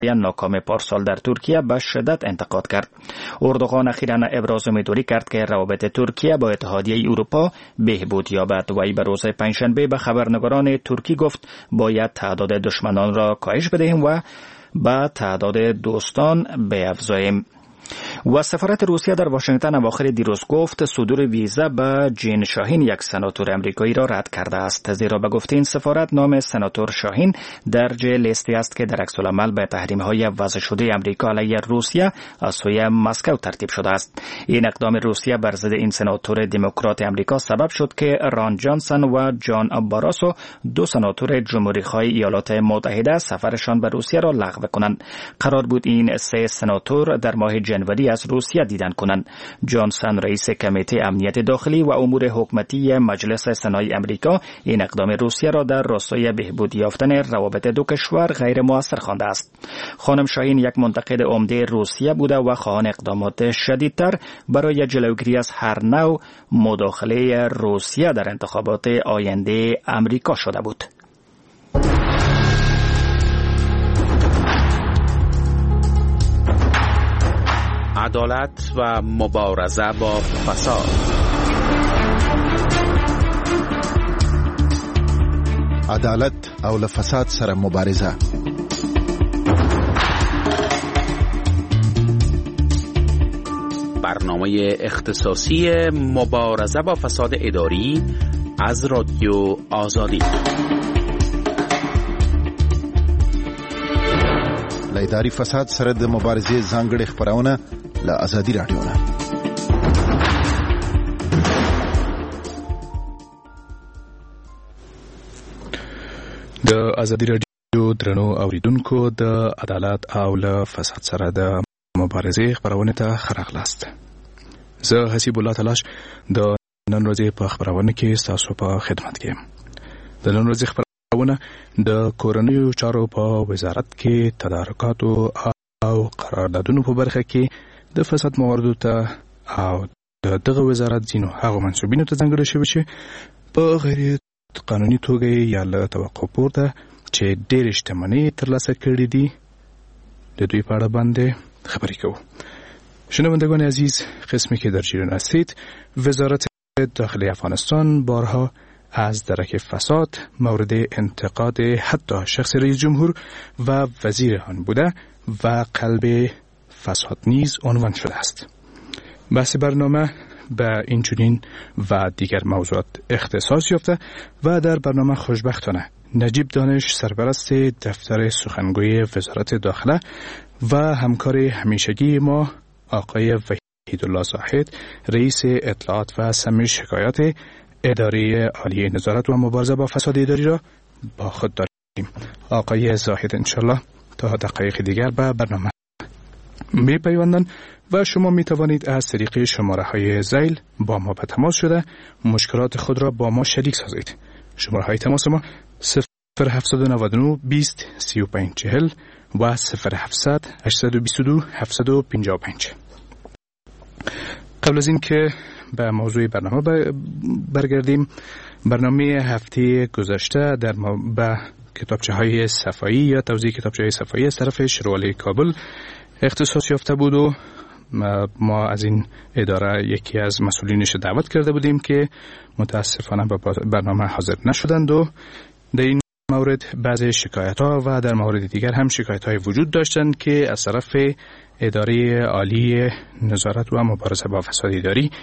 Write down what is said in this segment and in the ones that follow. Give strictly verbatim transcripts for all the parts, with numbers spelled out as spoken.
ناکام پارسال در ترکیه به شدت انتقاد کرد. اردوغان اخیراً ابراز امیدواری کرد که روابط ترکیه با اتحادیه اروپا بهبود یابد. وی به روز پنجشنبه به خبرنگاران ترکی گفت باید تعداد دشمنان را کاهش بدهیم و به تعداد دوستان بیفزاییم. و سفارت روسیه در واشنگتن اواخر دیروز گفت صدور ویزا به جین شاهین یک سناتور امریکایی را رد کرده است، زیرا به گفته این سفارت نام سناتور شاهین درج لیستی است که در عکس العمل به تحریم‌های وضع شده امریکا علیه روسیه از سوی مسکو ترتیب شده است. این اقدام روسیه بر ضد این سناتور دموکرات امریکا سبب شد که ران جانسون و جان باراسو دو سناتور جمهوری‌خواه ایالات متحده سفرشان به روسیه را لغو کنند. قرار بود این سه سناتور در ماه جنوری از روسیه دیدن کنند. جانسون رئیس کمیته امنیت داخلی و امور حکومتی مجلس سنای امریکا این اقدام روسیه را در راستای بهبود یافتن روابط دو کشور غیر مؤثر خوانده است. خانم شاهین یک منتقد عمده روسیه بوده و خواهان اقدامات شدیدتر برای جلوگیری از هر نوع مداخله روسیه در انتخابات آینده امریکا شده بود. عدالت و مبارزه با فساد. عدالت او له فساد سره مبارزه. برنامه اختصاصی مبارزه با فساد اداری از رادیو آزادی. له اداري فساد سره د مبارزې ځانګړي خبرونه له آزادي رادیو نه. د آزادي رادیو درنو اوریدونکو د عدالت او له فساد سره د مبارزې خبرونه ته خراغلاست. زه حسیب الله تلاش د نن ورځې په خبرونه کې تاسو په خدمت کې یم. د نن ورځې خبرونه د کورنیو چارو په وزارت کې تدارکات او قراردادونو په برخه کې د فساد مواردو ته او د دغه وزارت ځینو هغو منصوبینو ته ځانګړي شوي چې په غیر قانوني توګه یا له توقع پورته چې ډېرې شتمنۍ ترلاسه کړي دي د دوی په اړه باندې خبرې کوو. شنوندگان عزیز، قسمی که در جریان هستید، وزارت داخلی افغانستان بارها از درک فساد مورد انتقاد حتی شخص رئیس جمهور و وزیر آن بوده و قلب فساد نیز عنوان شده است. بحث برنامه به این چنین و دیگر موضوعات اختصاص یافته و در برنامه خوشبختانه نجیب دانش سرپرست دفتر سخنگوی وزارت داخله و همکار همیشگی ما آقای وحیدالله زاهد رئیس اطلاعات و سمع شکایات اداره عالی نظارت و مبارزه با فساد اداری را با خود داریم. آقای زاهد انشالله تا دقایق دیگر به برنامه می پیوندند و شما می توانید از طریق شماره های زیل با ما به تماس شده مشکلات خود را با ما شریک سازید. شماره های تماس ما صفر هفت نه نه بیست سی و پنج چهل و صفر هفتصد هشتصد و بیست و دو هفتصد و پنجاه و پنج. قبل از این که به موضوع برنامه برگردیم، برنامه هفته گذشته در به کتابچه های صفایی یا توزیع کتابچه های صفایی از طرف شورای کابل اختصاص یافته بود و ما از این اداره یکی از مسئولینش دعوت کرده بودیم که متاسفانه به برنامه حاضر نشدند و در این مورد بعضی شکایت ها و در مورد دیگر هم شکایت های وجود داشتند که از طرف اداره عالی نظارت و مبارزه با فساد اداری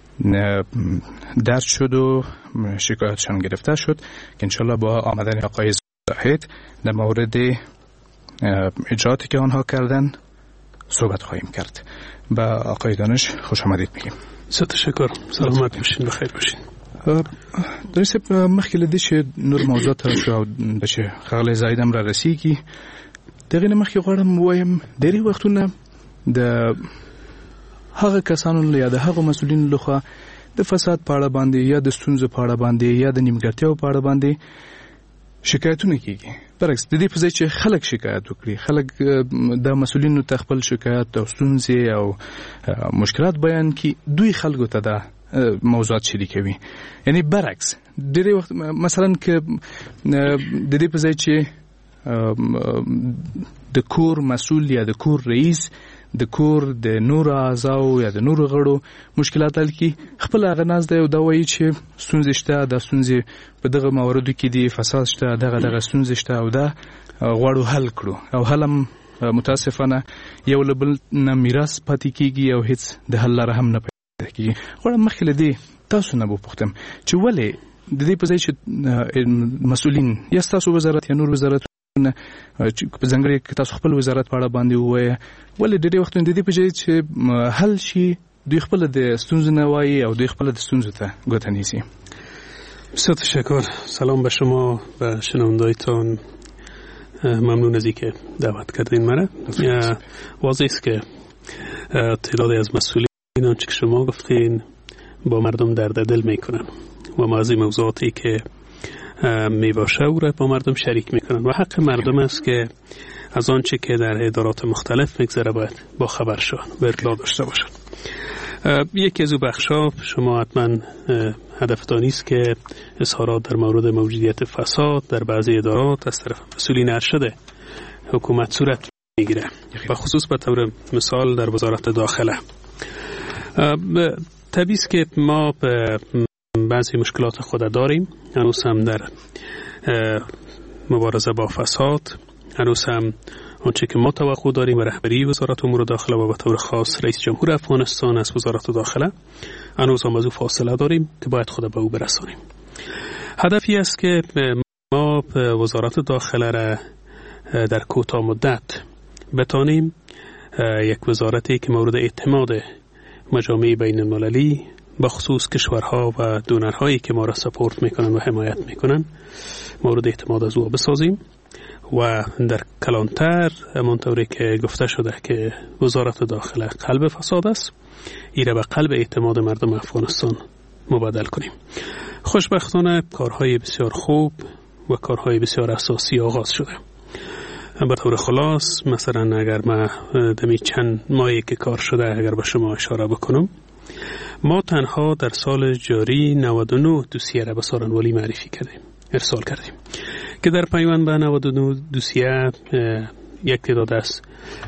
درج شد و شکایتشان گرفته شد که انشالله با آمدن آقای زاهد در مورد اجرااتی که آنها کردن صحبت خواهیم کرد. با آقای دانش خوش آمدید میگیم. زه تشکر. سلامت باشین، بخیر باشین. دانش صاحب، مخکې له دې چې نور موضوعات راشو او د چې ښاغلی زاهد هم را رسیږي، د هغې نه مخکې غواړم ووایم ډېری وختونه د هغه کسانو یا د هغو مسؤلینو لخوا د فساد په اړه باندې یا د ستونزو په اړه باندې یا د نیمګړتیاو په اړه باندې شکایتونه کیږي. برعکس د دې په ځای چې خلک شکایت وکړي، خلک د مسؤلینو ته خپل شکایت او ستونزې او مشکلات بیان کړي، دوی خلکو ته د موضوعات شریکوي. یعنی برعکس ډېری وخت مثلا که د دې په ځای چې د کور مسئول یا د کور رئیس د کور د نور اعضاو یا د نور غړو مشکلات حل کی خپل هغه ناز دی او دا وایي چې ستونزې شته د ستونزې په دغه مواردو کې دی فساد شته دغه دغه ستونزې شته او دا غواړو حل کړو او حل هم متاسفانه یو له بل نه میراث پاتې کیږي او هیڅ د حل لاره هم نه پیدا کیږي. غواړم مخکې له دې تاسو نه وپوښتم چې ولې د دې په ځای چې مسؤلین یا ستاسو وزارت یا نور وزارت په ځانګړي کې تاسو خپل وزارت په اړه باندې ووایي ولې د دې وختونو د دې په ځای چې حل شي دوی خپل د ستونزو نه وایي او دوی خپل د ستونزو ته ګوته نیسي؟ بسیار تشکر. سلام به شما و شنوندایتان. ممنون از اینکه دعوت کردین مرا. واضح است که تعدادی از مسئولین آنچه که شما گفتین با مردم درد دل میکنن و ما از این موضوعاتی که میباشه او را با مردم شریک میکنن و حق مردم است که از آنچه که در ادارات مختلف میگذره باید با خبر شون و اطلاع داشته باشن. یکی از او بخشا شما حتما هدفتان است که اظهارات در مورد موجودیت فساد در بعضی ادارات از طرف مسئولین ارشد حکومت صورت میگیره و خصوص به طور مثال در وزارت داخله. طبیعی است که ما به بعضی مشکلات خود داریم. هنوز هم در مبارزه با فساد، هنوز هم آنچه که ما توقع داریم و رهبری وزارت امور داخله و به طور خاص رئیس جمهور افغانستان از وزارت داخله، هنوز هم از او فاصله داریم که باید خود به او برسانیم. هدفی است که ما وزارت داخله را در کوتاه مدت بتانیم یک وزارتی که مورد اعتماد مجامع بین المللی بخصوص کشورها و دونرهایی که ما را سپورت میکنن و حمایت میکنن مورد اعتماد از او بسازیم و در کلانتر همانطوری که گفته شده که وزارت داخله قلب فساد است، این را به قلب اعتماد مردم افغانستان مبادل کنیم. خوشبختانه کارهای بسیار خوب و کارهای بسیار اساسی آغاز شده. به طور خلاص مثلا اگر ما دمی چند ماهی که کار شده اگر به شما اشاره بکنم، ما تنها در سال جاری نود و نه دوسیه را به سارنوالی معرفی کردیم، ارسال کردیم که در پیوند به نود و نه دوسیه یک تعداد از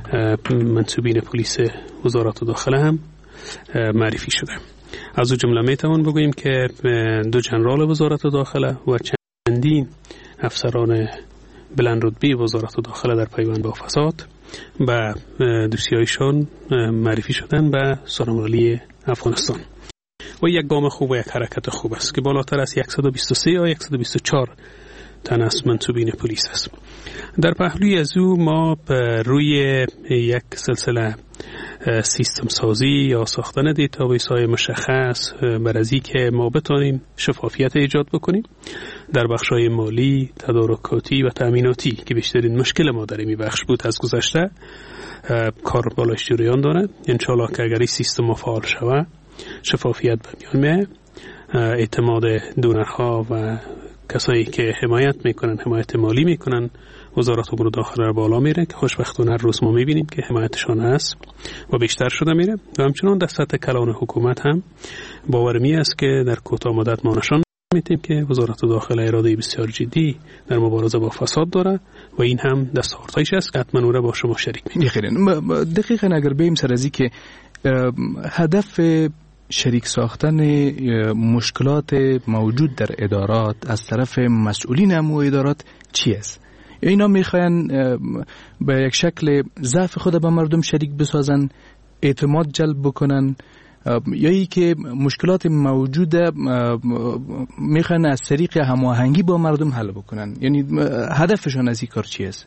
منصوبین پلیس وزارت داخله هم معرفی شده. از او جمله میتوان بگوییم که دو جنرال وزارت داخله و چندین افسران بلند رتبه وزارت داخله در پیوند با فساد و دوسیه‌هایشان معرفی شدن به سارنوالی افغانستان و یک گام خوب و یک حرکت خوب است که بالاتر از صد و بیست و سه یا صد و بیست و چهار تن از منصوبین پلیس است. در پهلوی از او ما روی یک سلسله سیستم سازی یا ساختن دیتابیس های مشخص بر از که ما بتانیم شفافیت ایجاد بکنیم در بخش های مالی، تدارکاتی و تأمیناتی که بیشترین مشکل ما در این بخش بود از گذشته کار بالاش جریان دارد. انشالله که اگر این سیستم فعال شود شفافیت به میان میاد، اعتماد دونرها و کسایی که حمایت میکنن، حمایت مالی میکنن وزارت امور داخله را بالا میره که خوشبختانه هر روز ما میبینیم که حمایتشان هست و بیشتر شده میره و همچنان در سطح کلان حکومت هم باورمی است که در کوتاه مدت ما نشان میدیم که وزارت داخله اراده بسیار جدی در مبارزه با فساد داره و این هم دستاوردهایش است که حتما او را با شما شریک میکنیم. دقیقاً اگر بیم سر از که هدف شریک ساختن مشکلات موجود در ادارات از طرف مسئولین امو ادارات چی است؟ اینا میخواین به یک شکل ضعف خود به مردم شریک بسازن، اعتماد جلب بکنن، یا ای که مشکلات موجوده میخواین از طریق هماهنگی با مردم حل بکنن؟ یعنی هدفشون از این کار چی است؟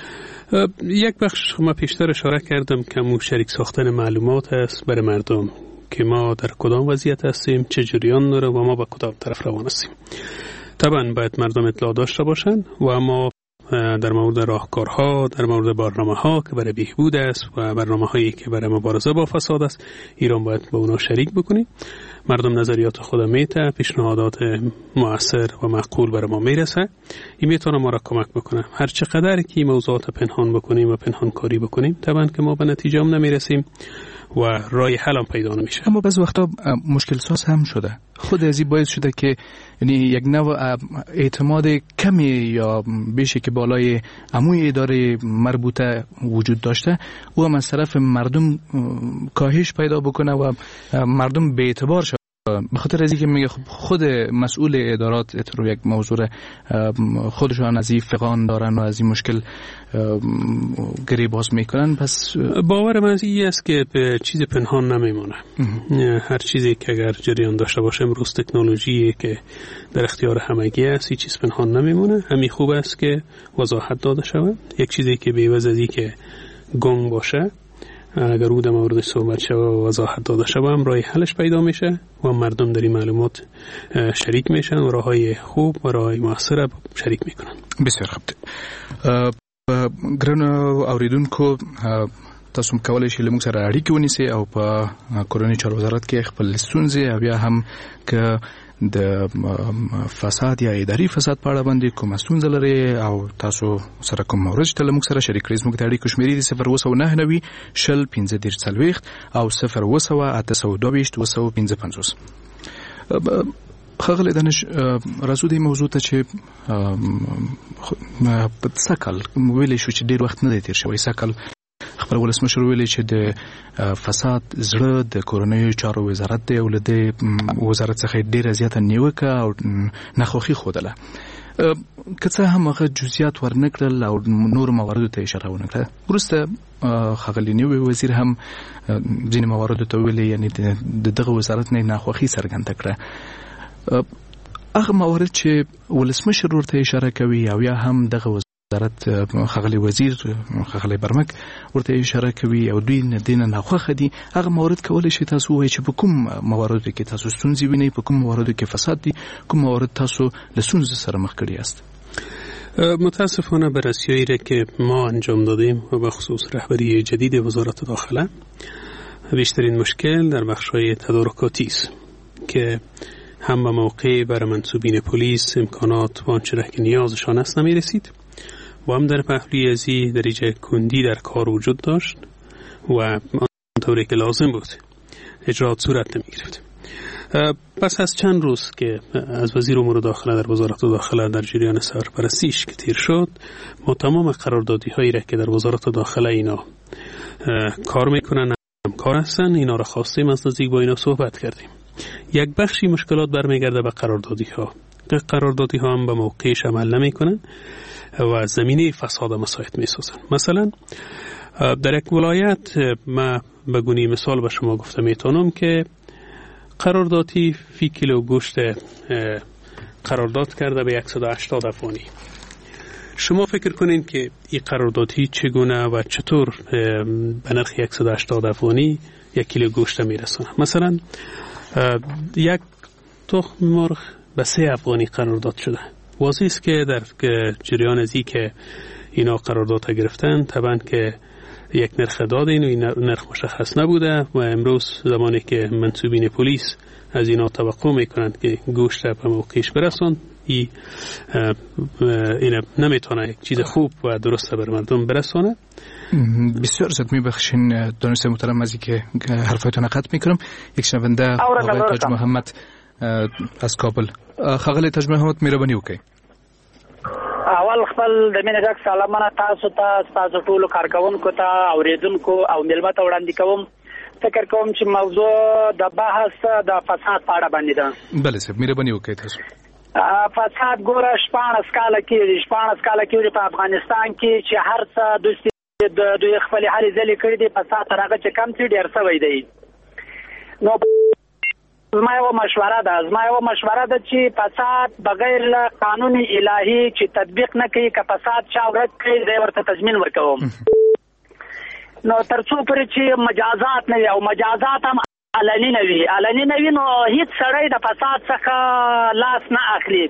یک بخش ما پیشتر اشاره کردم که مو شریک ساختن معلومات است برای مردم که ما در کدام وضعیت هستیم، چه جریان داره و ما با کدام طرف روان هستیم. طبعا باید مردم اطلاع داشته باشن و ما در مورد راهکارها، در مورد برنامه‌ها که برای بهبود است و برنامه‌هایی که برای مبارزه با فساد است، ایران باید با اونا شریک بکنیم. مردم نظریات خود میته، پیشنهادات مؤثر و معقول برای ما میرسه. این میتونه ما را کمک بکنه. هر چقدر که موضوعات پنهان بکنیم و پنهان کاری بکنیم، طبعا که ما به نتیجه هم نمیرسیم و راه حل هم پیدا نمیشه. اما بعضی وقتا مشکل ساز هم شده. خود ازی باعث شده که یعنی یک نوع اعتماد کمی یا بیشی که بالای عموی اداره مربوطه وجود داشته و هم از طرف مردم کاهش پیدا بکنه و مردم به اعتبار شد. به خاطر از اینکه میگه خود مسئول ادارات اترو یک موضوع خودشان از این فقان دارن و از این مشکل گری باز میکنن. پس باور من این است که به چیز پنهان نمیمونه. هر چیزی که اگر جریان داشته باشه امروز تکنولوژی که در اختیار همگی است، این چیز پنهان نمیمونه. همین خوب است که وضاحت داده شود. یک چیزی که به عوض از این که گنگ باشه، اگر او در مورد صحبت شود و وضاحت داده شود هم راه حلش پیدا میشه و مردم در این معلومات شریک میشن و راههای خوب و راههای موثر شریک میکنن. بسیار خوب. ګرانو اوریدونکو، تاسو کولای شئ له موږ سره اړیکه ونیسئ او په کورنۍ چارو وزارت کې خپل ستونزې او بیا هم که د فساد یا اداري فساد په اړه باندې کوم ستونزه لري او تاسو سره کوم مورد چې له موږ سره شریک کړئ، زموږ د اړیکو شمیرې دي صفر اووه سوه نهه نوي شل پنځه دېرش څلوېښت او صفر اووه سوه اته سوه دوه ویشت اووه سوه پنځه پنځوس. ښاغلی دانش، راځو دې موضوع ته چې په سږ کال ویلی شو چې ډېر وخت نه دی تېر شوی. سږ کال خپل ولسمشر ویلي چې د فساد زړه د کورنیو چارو وزارت دی او له دې وزارت څخه ډېره زیاته نیوکه او ناخوښي ښودله. که څه هم هغه جزئیات ورنه کړل او نور مواردو ته اشاره ونه کړه، وروسته ښاغلی نوی وزیر هم ځینې مواردو ته ویلي، یعنې د دغه وزارت نه ناخوښي څرګنده کړه. هغه موارد چې ولسمشر ورته اشاره کوي او یا هم دغه وزارت ښاغلی وزیر ښاغلی برمک ورته اشاره کوي او دوی نه دینه ناخوښه دي، هغه موارد کولی شي تاسو ووایئ چې په کوم مواردو کې تاسو ستونزې وینئ، په کوم مواردو کې فساد دي، کوم موارد تاسو له ستونزو سره مخ کړي یاست؟ متاسفانه بررسی‌هایی را که ما انجام دادیم و به خصوص رهبری جدید وزارت داخله، بیشترین مشکل در بخش‌های تدارکاتی است که هم به موقع برای منصوبین پلیس امکانات و آنچه را که نیازشان است نمی رسید و هم در پهلوی ازی درجه کندی در کار وجود داشت و آنطوری که لازم بود اجراات صورت نمی گرفت. پس از چند روز که از وزیر امور داخله در وزارت داخله در جریان سرپرستیش که تیر شد، ما تمام قراردادی هایی را که در وزارت داخله اینا کار میکنن همکار هستن، اینا را خواستیم از نزدیک با اینا صحبت کردیم. یک بخشی مشکلات برمیگرده به قراردادی ها. قراردادی ها هم به موقعش عمل نمی کنن و زمینه فساد مساعد می سازن. مثلا در یک ولایت ما بگونی مثال به شما گفته میتونم که قراردادی فی کیلو گوشت قرارداد کرده به صد و هشتاد افغانی. شما فکر کنین که این قراردادی چگونه و چطور به نرخ صد و هشتاد افغانی یک کیلو گوشت میرسونه؟ مثلا یک تخم مرغ به سه افغانی قرارداد شده. واضح است که در جریان ازی که اینا قرارداد گرفتن طبعا که یک نرخ دادین و این نرخ مشخص نبوده و امروز زمانی که منصوبین پلیس از اینا توقع میکنند که گوشت به موقعش برسون، ای این نمیتونه یک چیز خوب و درست بر مردم برسونه. بسیار زیاد میبخشین دانشجوی محترم از اینکه حرفایتون قطع میکنم. یک شنونده آقای تاج محمد از کابل. ښاغلی تاج محمد مهرباني وکړئ. اول خپل د مینې ډک سلامونه تاسو ته، تاسو ټولو کارکونکو ته، اوریدونکو او ملمه ته وړاندې کوم. فکر کوم چې موضوع د بحث د فساد په اړه باندې ده. بله صاحب مهرباني وکړئ. تاسو فساد ګوره شپاړس کاله کېږي شپاړس کاله کېږي په افغانستان کې چې هر څه دوستي د دوی خپلې هلې ځلې کړي دي، فساد تر هغه چې کم څه ډېر شوی دی. نو زما یو مشوره ده زما یو مشوره ده چې فساد بغیر له قانون الهي چې تطبیق نه کوي، که فساد چا ورک کړي دی ورته تضمین ورکوم. نو تر څو پورې چې مجازات نه وي او مجازات هم علني نه وي علني نه وي نو هیڅ سړی د فساد څخه لاس نه اخلي.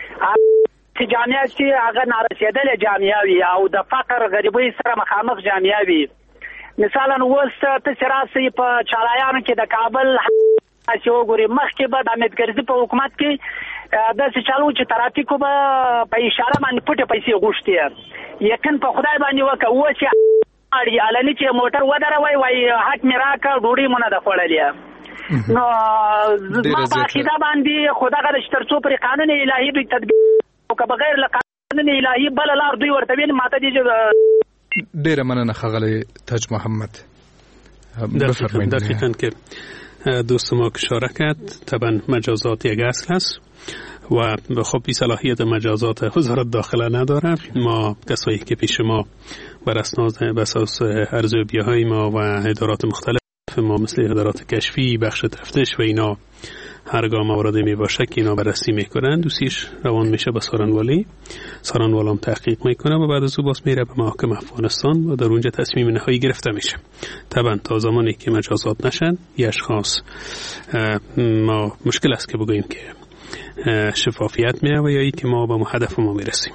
چې جامعه چې هغه نارسېدلې جامعه وي او د فقر غریبۍ سره مخامخ جامعه وي. مثلا اوس ته چې راسئ په چالایانو کې د کابل چې وګورئ، مخکې به د حامد کرزي په حکومت کې داسې چالو چې ترافیکو به په اشاره باندې پټې پیسې غوښتې. یقین په خدای باندې وکړه اوس چې علني چې موټر ودروي وایي حق مې راکړه ډوډۍ مو نه ده خوړلې. نو ما په عقیده باندې خدای تر څو پر قانون الهي دوی تطبیق او که بغیر له قانون الهي بل لار دوی ورته وین ماته دي. ډیره مننه ښاغلی تاج محمد. بفرمایید. دقیقاً که دوست ما اشاره کرد، طبعا مجازات یک اصل هست و به خب بی صلاحیت مجازات وزارت داخله نداره. ما کسایی که پیش ما بر اساس بر اساس ارزیابی‌های ما و ادارات مختلف ما مثل ادارات کشفی، بخش تفتیش و اینا هرگاه موردی می باشه که اینا بررسی میکنن، دوسیش روان میشه به سارنوالی، سارنوالام تحقیق میکنه و بعد از او باز میره به محاکم افغانستان و در اونجا تصمیم نهایی گرفته میشه. طبعا تا زمانی که مجازات نشن یه اشخاص ما مشکل است که بگوییم که شفافیت میه و یا ای که ما به هدف ما میرسیم.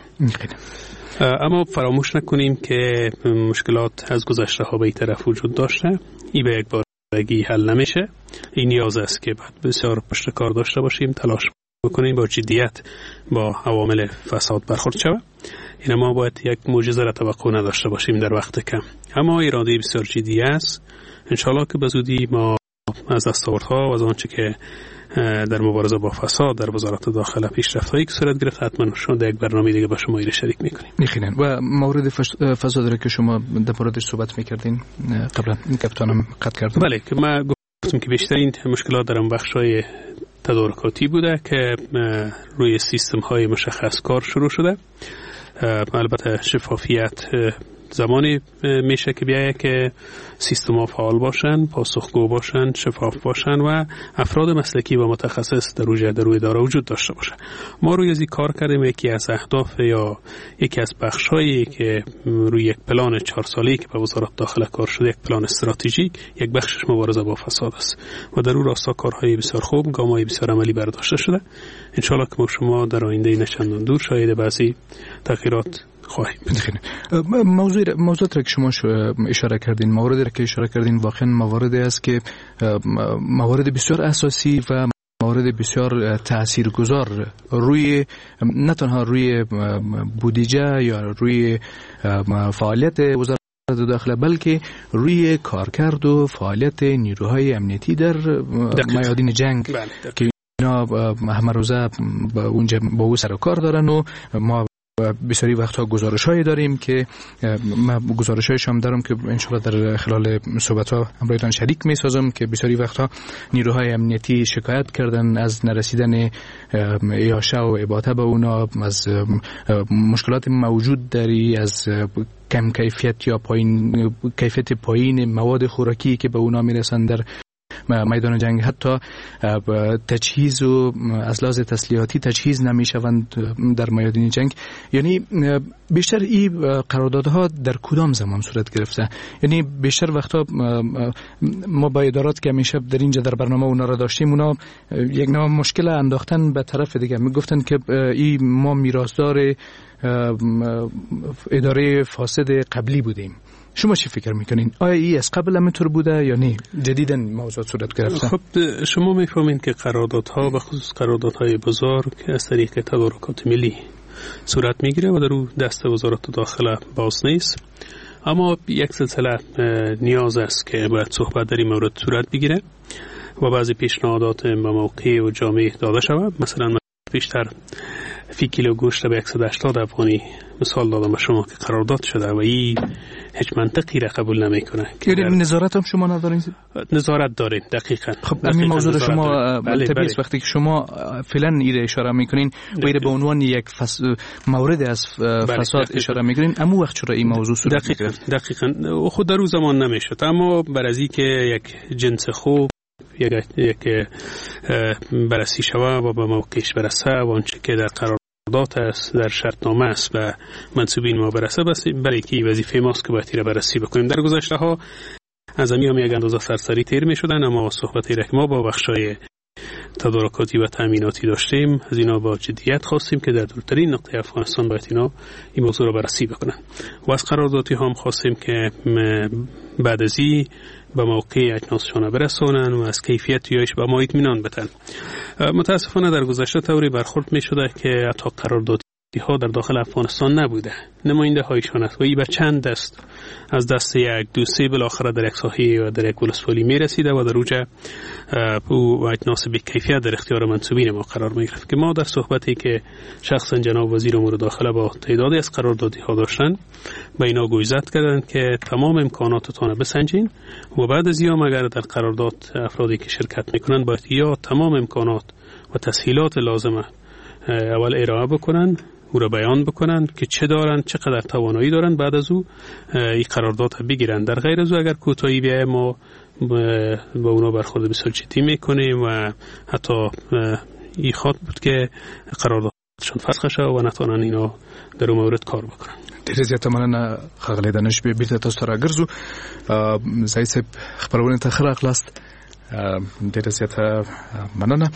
اما فراموش نکنیم که مشکلات از گذشته ها به این طرف وجود داشته، ای به یک بارگی حل نمیشه. این نیاز است که بعد بسیار پشت کار داشته باشیم، تلاش بکنیم با جدیت با عوامل فساد برخورد شود. این ما باید یک معجزه را توقع نداشته باشیم در وقت کم، اما اراده بسیار جدی است. انشالله که به زودی ما از دستاوردها و از آنچه که در مبارزه با فساد در وزارت داخله پیشرفت‌هایی که صورت گرفت حتما شما در یک برنامه دیگه با شما شریک می‌کنیم. می‌خینن و مورد فساد را که شما در موردش صحبت می‌کردین قبلا کاپیتانم قطع کردم. بله که ما گفتم که بیشترین مشکلات در بخش‌های تدارکاتی بوده که روی سیستم‌های مشخص کار شروع شده. البته شفافیت زمانی میشه که بیایه که سیستم ها فعال باشن، پاسخگو باشن، شفاف باشن و افراد مسلکی و متخصص در روی در روی اداره وجود داشته باشه. ما روی ازی کار کردیم. یکی از اهداف یا یکی از بخشایی که روی یک پلان چهار ساله‌ای که به وزارت داخله کار شده، یک پلان استراتژیک، یک بخشش مبارزه با فساد است و در اون راستا کارهای بسیار خوب، گام‌های بسیار عملی برداشته شده. ان شاءالله که ما شما در آینده نچندان دور شاهد بعضی تغییرات خواهیم. موضوع موضوعی که شما اشاره کردین، مواردی که اشاره کردین واقعا مواردی است که موارد بسیار اساسی و موارد بسیار تاثیرگذار روی نه تنها روی بودجه یا روی فعالیت وزارت داخله بلکه روی کارکرد و فعالیت نیروهای امنیتی در میادین جنگ که اینا همه روزه با اونجا با او سر و کار دارن و ما بسیاری وقتها گزارش‌هایی داریم که من گزارش‌هایش هم دارم که انشالله در خلال صحبت‌ها همراهتان شریک می‌سازم که بسیاری وقتها نیروهای امنیتی شکایت کردن از نرسیدن ایاشه و اباطه به اونا، از مشکلات موجود داری، از کم کیفیت یا پایین کیفیت پایین مواد خوراکی که به اونا میرسن در میدان جنگ. حتی تجهیز و از لحاظ تسلیحاتی تجهیز نمیشوند در میدان جنگ. یعنی بیشتر این قراردادها در کدام زمان صورت گرفته؟ یعنی بیشتر وقتا ما با ادارات که همیشه در اینجا در برنامه اونا را داشتیم، اونا یک نوع مشکل انداختن به طرف دیگه، میگفتن که این ما میراثدار اداره فاسد قبلی بودیم. شما چی فکر میکنین؟ آیا این از قبل هم اینطور بوده یا نه جدیداً موضوع صورت گرفته؟ خب شما میفهمین که قراردادها و خصوص قراردادهای بزرگ از طریق تدارکات ملی صورت میگیره و در او دست وزارت داخله باز نیست، اما یک سلسله نیاز است که باید صحبت در این مورد صورت بگیره و بعضی پیشنهادات به موقع و جامعه داده شود. مثلا بیشتر فی کیلو گوشت به صد و هشتاد افغانی مثال دادم به شما که قرارداد شده و این هیچ منطقی را قبول نمیکنه. یعنی نظارت هم شما ندارین؟ نظارت دارین دقیقاً. خب این موضوع شما طبیعی است وقتی که شما فعلا ایره اشاره میکنین و ایره به عنوان یک فس... مورد از فساد اشاره میکنین، اما وقت چرا این موضوع صورت گرفت؟ دقیقاً خود در اون زمان نمیشد، اما بر از اینکه یک جنس خوب یک یک بررسی شود و به موقعش برسه و آنچه که در قرارداد است در شرطنامه است و منصوبین ما برسه، بس برای که وظیفه ماست که باید را بررسی بکنیم. در گذشته ها از امی هم یک اندازه سرسری تیر می شدن، اما صحبتی را که ما با بخشای تدارکاتی و تامیناتی داشتیم از اینا با جدیت خواستیم که در دورترین نقطه افغانستان باید اینا این موضوع را بررسی بکنن و از قراردادی هم خواستیم که بعد از این به موقع اجناسشان برسونن و از کیفیت یایش به ما اطمینان بدن. متاسفانه در گذشته طوری برخورد می شده که حتی قراردادی ها در داخل افغانستان نبوده. نماینده هایشان است و این به چند دست از دست یک دو سه بالاخره در یک ساحه و در یک ولسوالی می رسیده و در اوجه او اجناس بی کیفیت در اختیار منصوبین ما قرار می گرفت که ما در صحبتی که شخصا جناب وزیر امور داخله با تعدادی از قراردادی ها داشتن به اینا گوشزد کردند که تمام امکاناتتان بسنجین و بعد از ایام اگر در قرارداد افرادی که شرکت میکنن باید یا تمام امکانات و تسهیلات لازمه اول ارائه بکنن، او را بیان بکنن که چه دارن، چقدر توانایی دارن، بعد از او این قرارداد بگیرن. در غیر از او اگر کوتاهی بیاید ما با اونا برخورد بسیار جدی میکنیم و حتی این خواد بود که قراردادشان فسخ شد و نتوانن اینا در اون مورد کار بکنن. ډېر زیاته مننه ښاغلی دانش. بیا بیرته تاسو ته راګرځو. ځای صاحب خپرونې ته ښه راغلاست. ډېره زیاته مننه.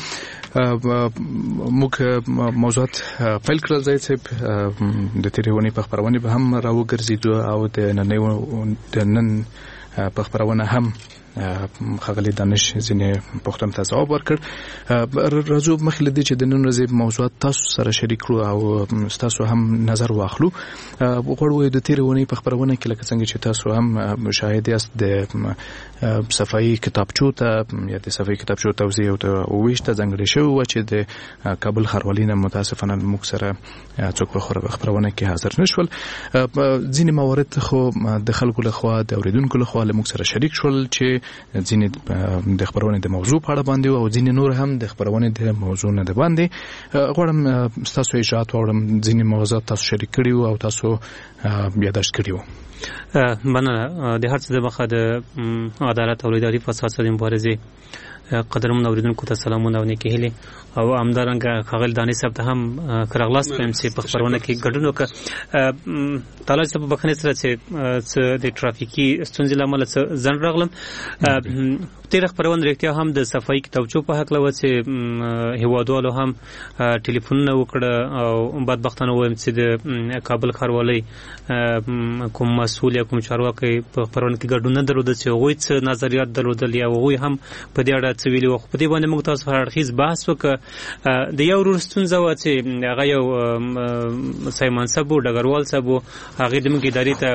موږ موضوعات پیل کړل. ځای صاحب د تېرې اونۍ په خپرونې به هم راوګرځېدو او د نننۍ د نن په خپرونه هم ښاغلی دانش ځینې پوښتنو ته ځواب ورکړ. راځو مخکې له دې چې د نن ورځې موضوعات تاسو سره شریک کړو او ستاسو هم نظر واخلو. غواړو د تېرې اونۍ په خپرونه کې لکه څنګه چې تاسو هم شاهد یاست د صفایي کتابچو ته یا د صفایي کتابچو توزیع او ویش ته ځانګړې شوې وه چې د کابل ښاروالۍ نه متاسفانه موږ سره څوک په خپرونه کې حاضر نه شول. ځینې موارد خو د خلکو لخوا د اورېدونکو لخوا له موږ سره شریک شول چې ځینې د خپرونې د موضوع په اړه باندې او ځینې نور هم د خپرونې د موضوع نه د باندې. غواړم ستاسو اشاعت واورم. ځینې موضوعات تاسو شریک کړي وو او تاسو یادداشت کړي وو. مننه. د هر څه د مخه د عدالت او اداري فساد سره مبارزې قدرمن اوریدونکو ته سلامونه او نیکې هیلې او همدارنګه ښاغلي دانش صاحب ته هم ښه راغلاست په ام سي په خپرونه کې ګډون وکړه. تعالی صاحب په بخښنې سره چې د ټرافیکي ستونزې له امله څه ځنډ راغلم. تېره خپرونه رښتیا هم د صفایي کتابچو په هکله وه چې هېوادوالو هم ټلیفونونه وکړه او بدبختانه ووایم چې د کابل ښاروالۍ کوم مسؤل یا کوم چارواکی په خپرونه کې ګډون نه درلوده چې هغوی څه نظریات درلودل یا هغوی هم په دې اړه څه ویلي وو. خو په دې باندې موږ تاسو هر اړخیز بحث وکړه. د یو ورور ستونزه وه چې هغه یو سایه منصب و ډګروال صاحب و، هغې د موږ ادارې ته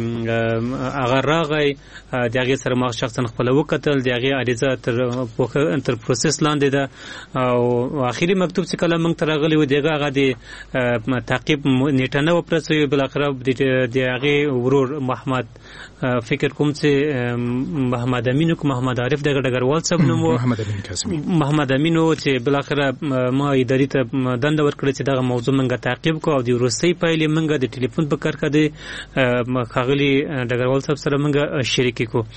هغه راغی، د هغې سره ما شخصا خپله وکتل، د هغې عریضه تر پروسس لاندې ده او آخري مکتوب چې کله موږ ته راغلی و د هغه هغه د تعقیب نیټه نه وه پوره شوې. بالاخره د هغې ورور محمد فکر کوم چې محمد امین کوم محمد عارف دغه ډګروال صاحب نوم و، محمد امین کاظمي محمد امین و چې بالاخره ما ادارې ته دنده ورکړه چې دغه موضوع موږ تعقیب کړو او د وروستۍ پایلې موږ د ټلیفون په کرښه د ښاغلي ډګروال صاحب سره موږ شریکې کړو.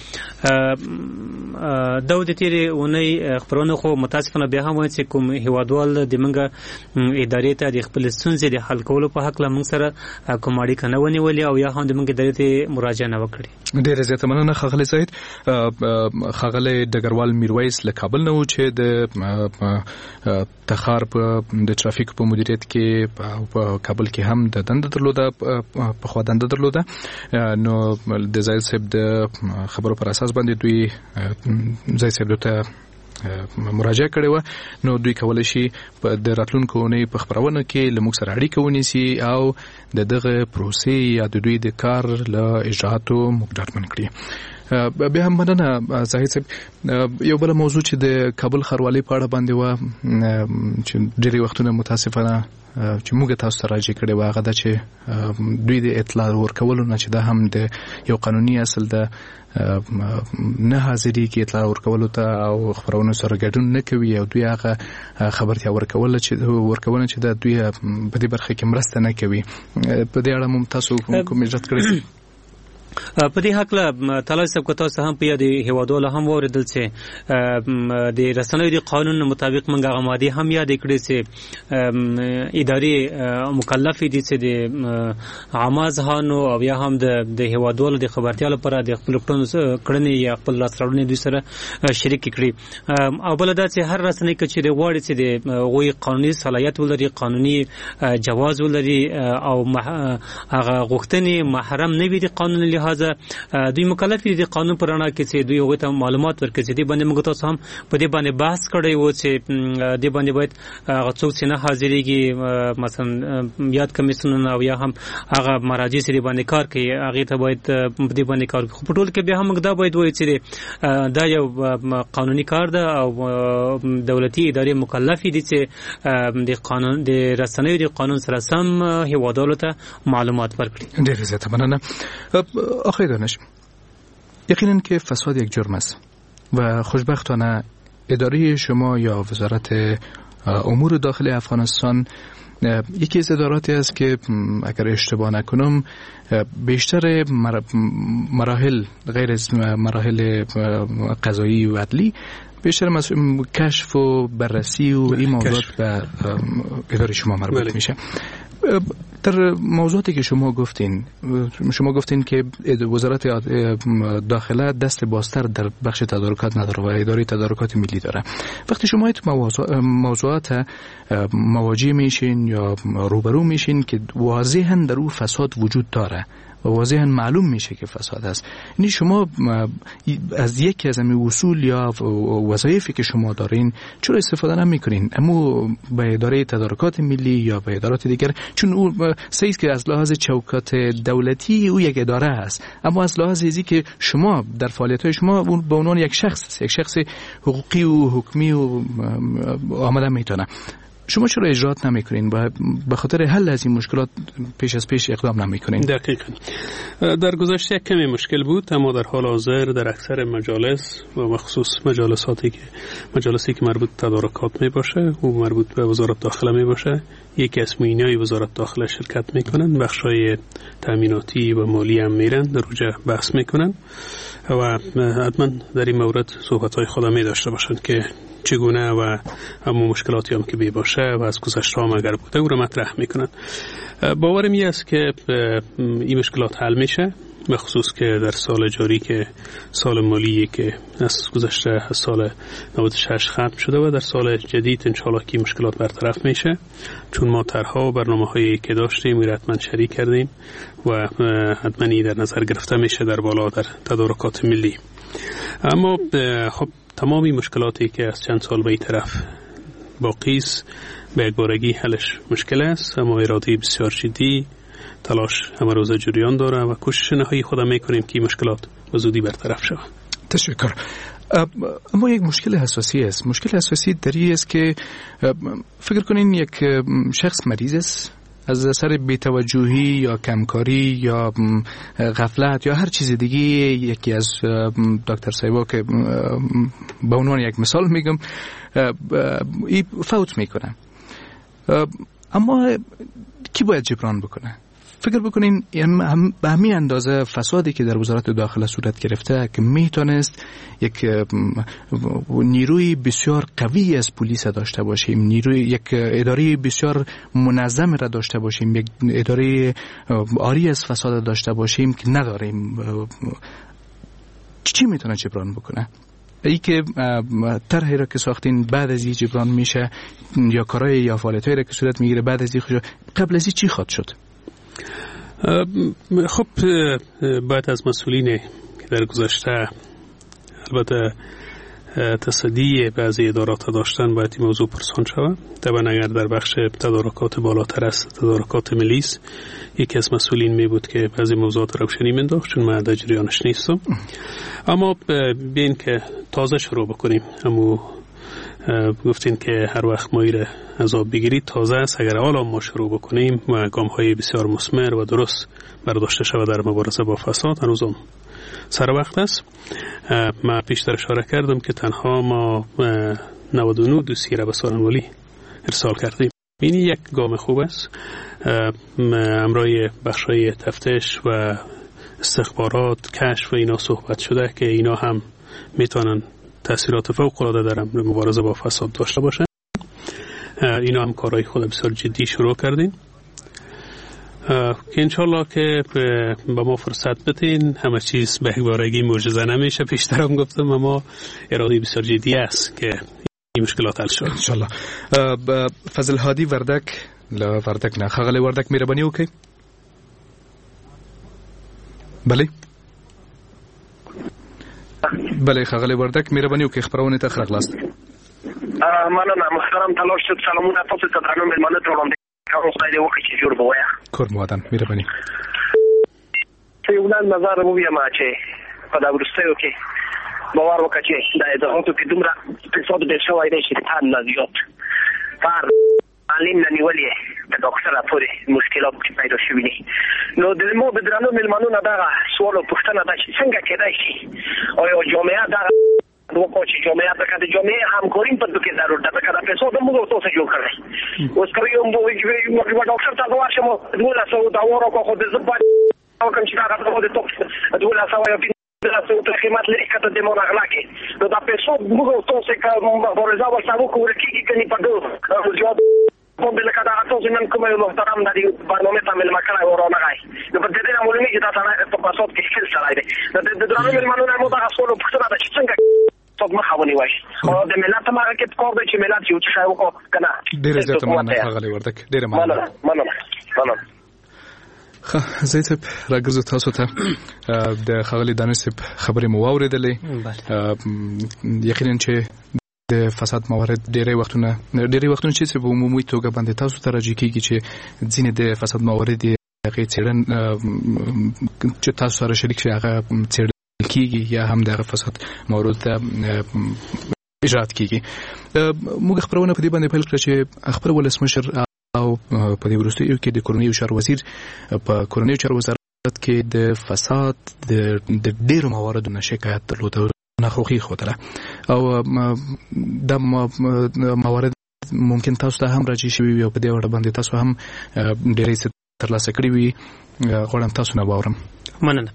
دا د تېرې اونۍ خپرونه خو متاسفانه بیا هم وایي چې کوم هېوادوال د موږ ادارې ته د خپلې ستونزې د حل کولو په هکله موږ سره کوم اړیکه نه ونیولې او یا هم د موږ ادارې ته مراجعه نه وکړې. ډېره زیاته مننه ښاغلی سعید. ښاغلی ډګروال میرویس له کابل نه و چې د تخار په د ترافیک په مدیریت کې په کابل کې هم د دنده درلوده، پخوا دنده درلوده. نو د زاید صاحب د خبرو پر اساس باندې دوی زاید صاحب ته مراجعه کړې وه. نو دوی کولی شي د راتلونکو اونۍ په خپرونه کې له موږ سره اړیکه ونیسي او د دغه پروسې یا د دوی د کار له اجرااتو موږ ډاډمن کړي. بیا هم مننه زاهد صاحب. یو بله موضوع چې د کابل ښاروالۍ په اړه باندې وه چې ډېرې وختونه متاسفانه چې موږ تاسو ته راجع کړې وه هغه ده چې دوی د اطلاع ورکولو نه چې دا هم د یو قانوني اصل ده نه حاضرېږي اطلاع ورکولو ته او خپرونو سره ګډون نه کوي او دوی هغه خبرتیا ورکوله چې ورکونه چې دا دوی په دې برخه کې مرسته نه کوي. په دې اړه مو تاسو کوم اجازه کړی؟ په دې هکله تعالی صاحب که تاسو هم په یاد هېوادوالو هم واورېدل چې د رسنیو د قانون مطابق موږ هغه مادې هم یادې کړې چې ادارې مکلفې دي چې د عامه اذهانو او یا هم د هېوادوالو د خبرتیا لپاره د خپلو کړنې یا خپل لاسته راوړنې دوی سره شریکې کړي. او بله دا چې هر رسنۍ که چېرې غواړي چې د هغوی قانوني صلاحیت ولري، قانوني جواز ولري او هغه غوښتنې محرم نه وي د قانون لحاظ دوی مکلف دي قانون پرانا کې چې دوی هغه ته معلومات ورکړي چې دې باندې موږ تاسو هم په دې باندې بحث کړی و چې دې باندې باید هغه څوک چې نه حاضرېږي مثلا یاد کمیسیون او یا هم هغه مراجع چې باندې کار کوي هغه ته باید په دې باندې کار کوي. په ټول کې بیا هم موږ دا باید وایو چې دا یو قانوني کار ده او دولتي ادارې مکلف دي چې د قانون د رسنیو د قانون سره سم هیوادارو ته معلومات ورکړي. ډېر زیاته مننه. آقای دانش، یقینا که فساد یک جرم است و خوشبختانه اداره شما یا وزارت امور داخلی افغانستان یکی از اداراتی است که اگر اشتباه نکنم بیشتر مراحل غیر از مراحل قضایی و عدلی بیشتر کشف و بررسی و این موضوعات به اداره شما مربوط بله. میشه. در موضوعاتی که شما گفتین شما گفتین که وزارت داخله دست بازتر در بخش تدارکات نداره و اداره تدارکات ملی داره. وقتی شما تو موضوعات مواجه میشین یا روبرو میشین که واضحاً در اون فساد وجود داره و واضحاً معلوم میشه که فساد است، یعنی شما از یکی از این اصول یا وظایفی که شما دارین چرا استفاده نمیکنین؟ اما به اداره تدارکات ملی یا به ادارات دیگر، چون او سعی است که از لحاظ چوکات دولتی او یک اداره است، اما از لحاظ ازی که شما در فعالیت‌های شما به عنوان یک شخص است، یک شخص حقوقی و حکمی و آمده میتونه. شما چرا اجرات نمیکنین و به خاطر حل از این مشکلات پیش از پیش اقدام نمیکنین؟ دقیقاً. در گذشته کمی مشکل بود، اما در حال حاضر در اکثر مجالس و مخصوص مجالساتی که مجالسی که مربوط به تدارکات می باشه و مربوط به وزارت داخله می باشه، یکی از معینای وزارت داخله شرکت میکنن، بخشای تامیناتی و مالی هم میرن، در اونجا بحث میکنن و حتما در این مورد صحبت‌های خودم می داشته باشن که چگونه و همون مشکلاتی هم که بی باشه و از گذشته هم اگر بوده او رو مطرح میکنن. باورم این است که این مشکلات حل میشه، بخصوص که در سال جاری که سال مالی که از گذشته از سال نود و شش ختم شده و در سال جدید انشاءالله که مشکلات برطرف میشه، چون ما طرح‌ها و برنامه‌هایی که داشتیم رو حتما شریک کردیم و حتما در نظر گرفته میشه در بالا در تدارکات ملی. اما خب تمام این مشکلاتی که از چند سال به این طرف باقی است به یک بارگی حلش مشکل است، اما اراده بسیار جدی تلاش همه روزه جریان داره و کوشش نهایی خودم میکنیم که مشکلات به زودی برطرف شود. تشکر. اما یک مشکل اساسی است. مشکل اساسی در این است که فکر کنین یک شخص مریض است، از اثر بی‌توجهی یا کمکاری یا غفلت یا هر چیز دیگه، یکی از دکتر صاحبا که به عنوان یک مثال میگم ای فوت میکنه، اما کی باید جبران بکنه؟ فکر بکنین به همین اندازه فسادی که در وزارت داخله صورت گرفته که میتونست یک نیروی بسیار قوی از پلیس داشته باشیم، نیروی یک اداره بسیار منظم را داشته باشیم، یک اداره عاری از فساد داشته باشیم که نداریم، چی میتونه جبران بکنه؟ ای که طرحی را که ساختین بعد از این جبران میشه یا کارهای یا فعالیتایی را که صورت میگیره بعد از این، قبل از این چی خواهد شد؟ خب باید از مسئولین که در گذشته البته تصدی بعضی ادارات داشتن باید این موضوع پرسان شود. طبعا اگر در بخش تدارکات بالاتر است، تدارکات ملی است، یکی از مسئولین می بود که بعضی موضوعات روشنی منداخت، چون من در جریانش نیستم. اما بیاین که تازه شروع بکنیم. اما گفتین که هر وقت ما ایره از آب بگیرید تازه است. اگر حالا ما شروع بکنیم و گام های بسیار مثمر و درست برداشته شود در مبارزه با فساد، هنوزم سر وقت است. من پیشتر اشاره کردم که تنها ما نود و نه دوسیه را به سالن‌والی ارسال کردیم. این یک گام خوب است. امرای بخشای تفتیش و استخبارات، کشف و اینا صحبت شده که اینا هم میتونن تأثیرات فوق‌العاده در مبارزه با فساد داشته باشن. اینا هم کارهای خود بسیار جدی شروع کردیم که انشالله که با ما فرصت بدین. همه چیز به بارگی معجزه نمیشه، پیشتر هم گفتم، اما اراده بسیار جدی است که این مشکلات حل شد انشالله. فضل هادی وردک لا وردک نه خغل وردک مهربانی وکړئ. بله بله ښاغلی وردک مهرباني وکړئ خپرونې ته ښه راغلاست. مننه محترم تلاش شد سلامونه تاسو ته درنو مېلمانه ته وړاندې کوم. خدای دې وکړي چې جوړ به وایه کور مو ودان. مهرباني یو ډول نظر ووایم چې په دا وروستیو کې باور وکړه چې د اضافاتو کې دومره اقتصاد ډېر شوی دی چې تر نه زیات پر معلم نه نیولې د ډاکټره پورې مشکلات پیدا شوي دي. نو د مو د درنو مېلمانو نه دغه سوال او پوښتنه ده چې څنګه کېدای شي آیا جامعه دغه وکړو چې جامعه د کده جامعه همکاري په دغه کې ضرورت ده. کله په څو د موږ تاسو جوړ کړی اوس کوي یو مو یو ډاکټر ته ورشم دوله سو دا ورکو خو د زبر او کوم چې هغه د توپ دوله سو یو د تاسو ته خدمت لري کته د مونږ اغلاکه نو دا په څو موږ تاسو کې ورزا ورسره کوو کې کني په دغه جواب په بل کې دا تاسو نن کومه محترم د برنامه ته مل مکړای ورونه غای نو په دې نه مولوی چې دا په پاسوت کې خپل سره دی د درنو ملمنو نه مو دا اصول په څه ده چې څنګه څوک مخ ونی وای او د ملت ماګه کې کور دی چې ملت یو څه وکړه کنه ډیر زیات مننه غلي وردک ډیر مننه مننه مننه خه زیات راګرځو تاسو ته د خغلی دانسب خبرې مو واوریدلې یقینا چې د فساد موارد ډېری وختونه ډېری وختونه چې په عمومي توګه باندې تاسو ته راځي کیږي چې ځینې د فساد موارد هغه څېړن چې تاسو سره شریک شي هغه څېړل کیږي یا هم د فساد موارد ته اجرات کیږي. موږ خبرونه په دې باندې پیل کړو چې خبر ولسمشر او په دې وروستیو کې د کورنیو چارو وزیر په کورنیو چارو وزارت کې د فساد د ډېرو مواردو نه شکایت درلوده ناخوخي خوتله او د موارد ممکن تاسو ته هم راځي شي او په دې وړ باندې تاسو هم ډېرې څه ترلاسه کړی وي غواړم تاسو نه باورم. مننه.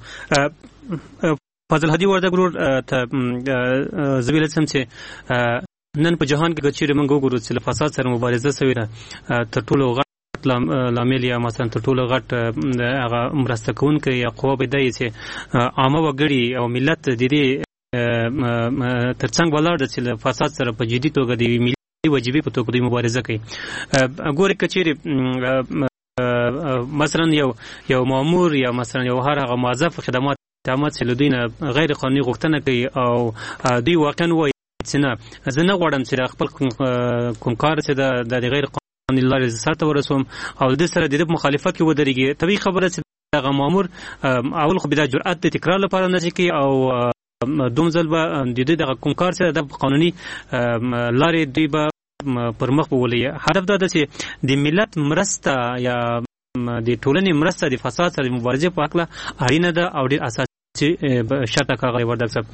فاضل هدي وردګ ورور ته زویل سم چې نن په جهان کې چې موږ وګورو چې فساد سره مبارزه سوي ده تر ټولو غټ لامل یا مثلا تر ټولو غټ هغه مرسته کوونکې یا قوه به دی چې عامه وګړي او ملت د دې ترڅنګ ولاړ د فساد سره په جدي توګه د ملي وجیبې په توګه د مبارزه کوي. ګوري کچېری مثلا یو یو مامور یا مثلا یو هر هغه موظف خدمات تامات چې لدینه غیر قانوني غوښتنه کوي او دوی واقعا وایي چې نه زه نه غواړم چې خپل کوم کار چې د غیر قانوني لارې سره ورسوم او د سره د مخالفت کې ودرېږي. طبيعي خبره چې هغه مامور اول خو بلا جرأت د تکرار لپاره نه کوي او دوم ځل به د دې د کوم کار سره د قانوني لارې دی به پر مخ بولي. هدف دا ده چې د ملت مرسته یا د ټولنې مرسته د فساد سره مبارزه په حق له اړینه ده او ډېر اساسي شرط کاغذ وردګ صاحب.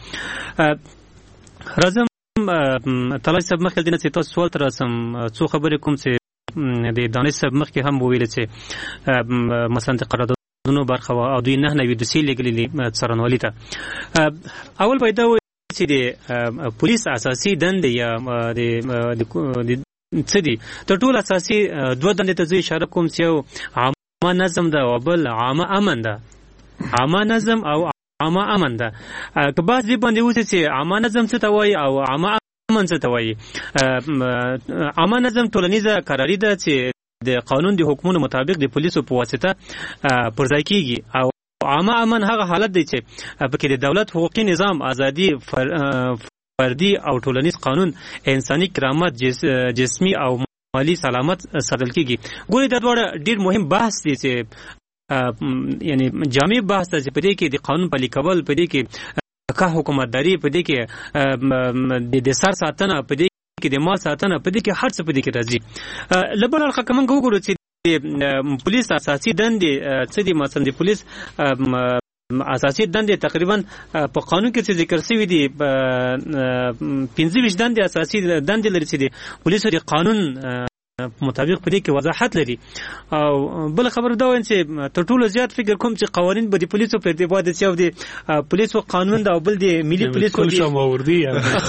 راځم طلای صاحب مخکې دینه چې تاسو سوال تر سم څو خبرې کوم چې د دانش صاحب مخکې هم ویل چې مثلا د قراردادونو برخه او دوی نه نوي دوسیې لګلې څارنوالي ته اول پیدا و چې د پولیس اساسي دندې یا د څه دي تر ټولو اساسي دوه دندې ته زه اشاره کوم چې عامه نظم ده او بل عامه امن ده. عامه نظم او عامه امن ده که باز دې باندې وځي چې عامه نظم څه ته وایي او عامه امن څه ته وایي. عامه نظم ټولنیزه قراري ده چې د قانون د حکمونو مطابق د پولیسو په واسطه پر ځای کیږي او عامه امن هغه حالت دی چې پکې د دولت حقوقي نظام ازادي فردي او ټولنیز قانون انساني کرامت جسمي او مالی سلامت ساتل کیږي. ګوري دا ډېر ډېر مهم بحث دی چې یعنی جامع بحث دی چې په دې کې د قانون پلي کول په دې کې کا حکومتداري په دې کې د سر ساتنه په دې کې د مال ساتنه په دې کې هر څه په دې کې راځي. لبل الخ کوم وګورو چې پولیس اساسي دندې څه دي مثلا د پولیس اساسي دندې تقریبا په قانون کې ذکر شوی دي پنځه ویشت دندې اساسي دندې لري چې د پولیسو د قانون مطابق په دې کې وضاحت لري. او بل خبر دا وایم چې تر ټولو زیات فکر کوم چې قوانین به د پولیسو په ارتباط دي او د پولیسو قانون دا او بل د ملي پولیسو د شموردي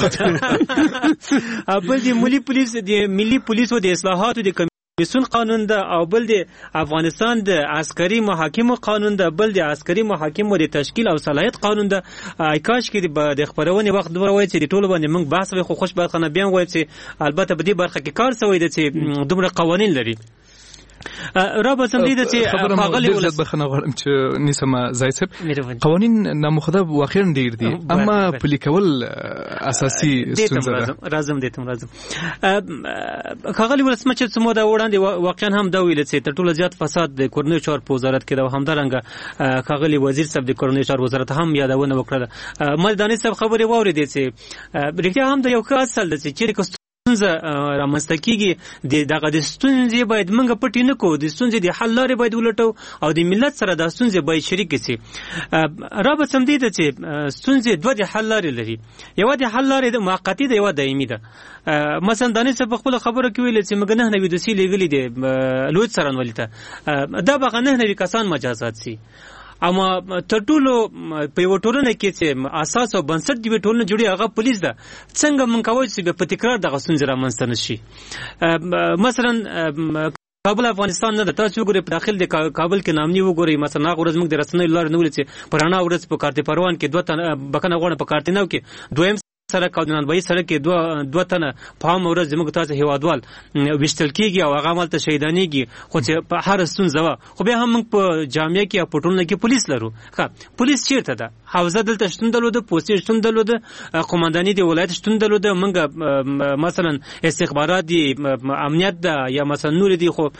بل د ملي پولیس د ملي پولیسو د اصلاحاتو د مسون قانون ده او بل د افغانستان د عسکري محاکمو قانون ده بل د عسکري محاکمو د تشکیل او صلاحیت قانون ده. کاش کې د خبرونې وخت دوه وای چې د ټولو باندې موږ بحث وکړو خوشبختانه بیا وای چې البته په دې برخه کې کار شوی دی چې دومره قوانین لري. را به سم دي چې خبره ولې بخنه غواړم چې نسمه زاید صاحب قوانین نامخده واقعا ډیر دي اما پلي کول اساسي ستونزه ده. راځم دې ته راځم خاغلی ولسمشر څمو دا وړاندې واقعا هم دا ویل چې تر ټولو زیات فساد د کورنیو چارو په وزارت کې دا همدارنګه خاغلی وزیر صاحب د کورنیو چارو وزارت هم یادونه وکړه. ملداني صاحب خبرې واورېدې چې رښتیا هم د یو ښه اصل ده چې چیرې ستونزه رامنځته کېږي د دغه د ستونزې باید موږ پټې نه کړو، د ستونزې د حل لارې باید ولټو او د ملت سره د ستونزې باید شریکې سي. رابط هم دې ده چې ستونزې دوه د حل لارې لري، یوه د حل لارې موقتي ده، یوه دایمي ده. مثلا دانش صاحب په خپله خبره کې ویل چې موږ نه نوي دوسیې لېږلي دي لوی څارنوالي ته، دا به هغه نه نوي کسان مجازات سي. اما تر ټولو په یو ټولنه کې چې اساس او بنسټ دی ټولنه جوړي هغه پولیس ده. څنګه مونږ کوی چې په تکرار دغه ستونزې رامنځته نشي؟ مثلا کابل افغانستان نه ده، تاسو وګورئ په داخل د کابل کې نامني وګورئ، مثلا هغه ورځ موږ د رسنیو لارې نه ولې چې پرانا ورځ په کارتې پروان کې دوه تنه بکنه غواړه په کارتې نو کې دویم سړک او د نانبایي سړک کې دوه دوه تنه په هم ورځ زموږ تاسو هیوادوال وشتل کېږي او هغه عملته شهیدانېږي، خو چې په هر ستونزه وه خو بیا هم موږ په جامعه کې او په ټولنه کې پولیس لرو. ښه پولیس چېرته ده؟ حوزه دلته شتون درلوده، پوستې شتون درلوده، قمانداني د ولایت شتون درلوده، موږ مثلا استخبارات دي، امنیت ده یا مثلا نور دي، خو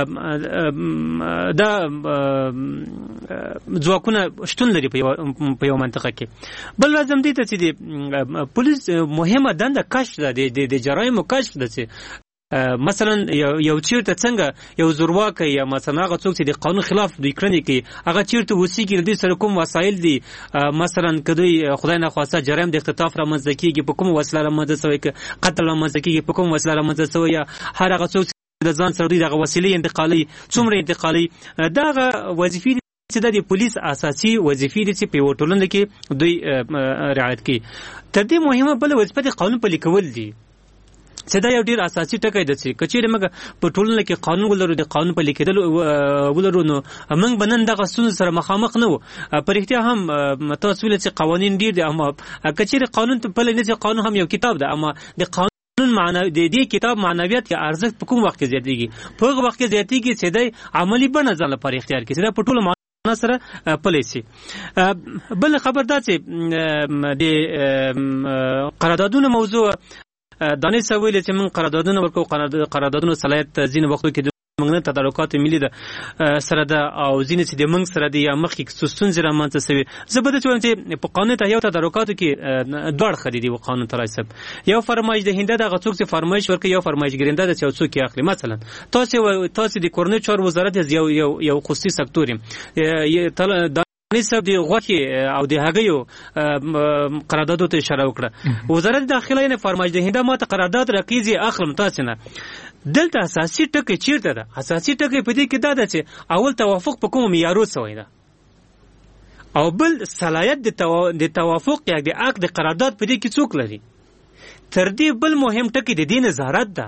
دا ځواکونه شتون لري په یو منطقه کې. بل لازم دي ته چې د پولیس مهمه دنده کشف ده، د جرایمو کشف ده چې مثلا یو چیرته څنګه یو زورواکه یا مثلا هغه څوک چې د قانون خلاف دوی کړنې کوي هغه چیرته اوسېږي، د دوی سره کوم وسایل دي، مثلا که دوی خدای نخواسته جرایم د اختطاف رامنځته کېږي په کوم وسیله رامنځته سوی، که قتل رامنځته کېږي په کوم وسیله رامنځته سوی، یا هر هغه څوک چې د ځان سره دوی دغه وسیلې انتقالوي څومره انتقالوي. دغه وظیفې چې د پولیس اساسي وظیفې دي چې په یوه ټولنه کې دوی رعایت کوي. تر دې مهمه بله وظیفه د قانون پلي کول دي، چې دا یو ډېر اساسي ټکی ده چې که چېرې موږ په ټولنه کې قانون ولرو، د قانون پلي کېدل ولرو، نو موږ به نن دغه ستونزو سره مخامخ نه وو. په رښتیا هم تاسو ویل چې قوانین ډېر دي، اما که چېرې قانون ته پلی نه شي، قانون هم یو کتاب ده، اما د قانون معنوي د دې کتاب معنویت یا ارزښت په کوم وخت کې زیاتېږي؟ په هغه وخت کې زیاتېږي چې دی عملي بڼه ځان لپاره اختیار کړي، چې دا په ټولو سره پلی سي. بل خبر دا چې د قراردادونو موضوع دانش صاحب ویل چې موږ قراردادونه ورکو، قراردادونو صلاحیت ځینې وختو کې موږ نه تدارکات ملي ده سره ده او ځینې چې د موږ سره دي یا مخکې ستونزې رامنځته سوي. زه به درته وایم چې په قانون ته یو تدارکاتو کې دوه اړخه دي د قانون ته رایي صاحب، یو فرمایش دهنده دغه څوک چې فرمایش ورکوي، یو فرمایش ګرنده ده چې یو څوک یې اخلي. مثلا تاسو تاسو د کورنیو چارو وزارت یو یو یو خصوصي سکتور یم، نسب دی غوښې او د هګیو قراردادو ته اشاره وکړه. وزارت داخله یې فرمایش دهنده ما ته قرارداد راکېږي اخلم تاسو نه. دلته اساسي ټکی چیرته ده؟ اساسي ټکی په دې کې دا ده چې اول توافق په کومو معیارو سوی ده، او بل صلاحیت د توافق یا د عقد قرارداد په دې کې څوک لري. تر دې بل مهم ټکی د دې نظارت ده.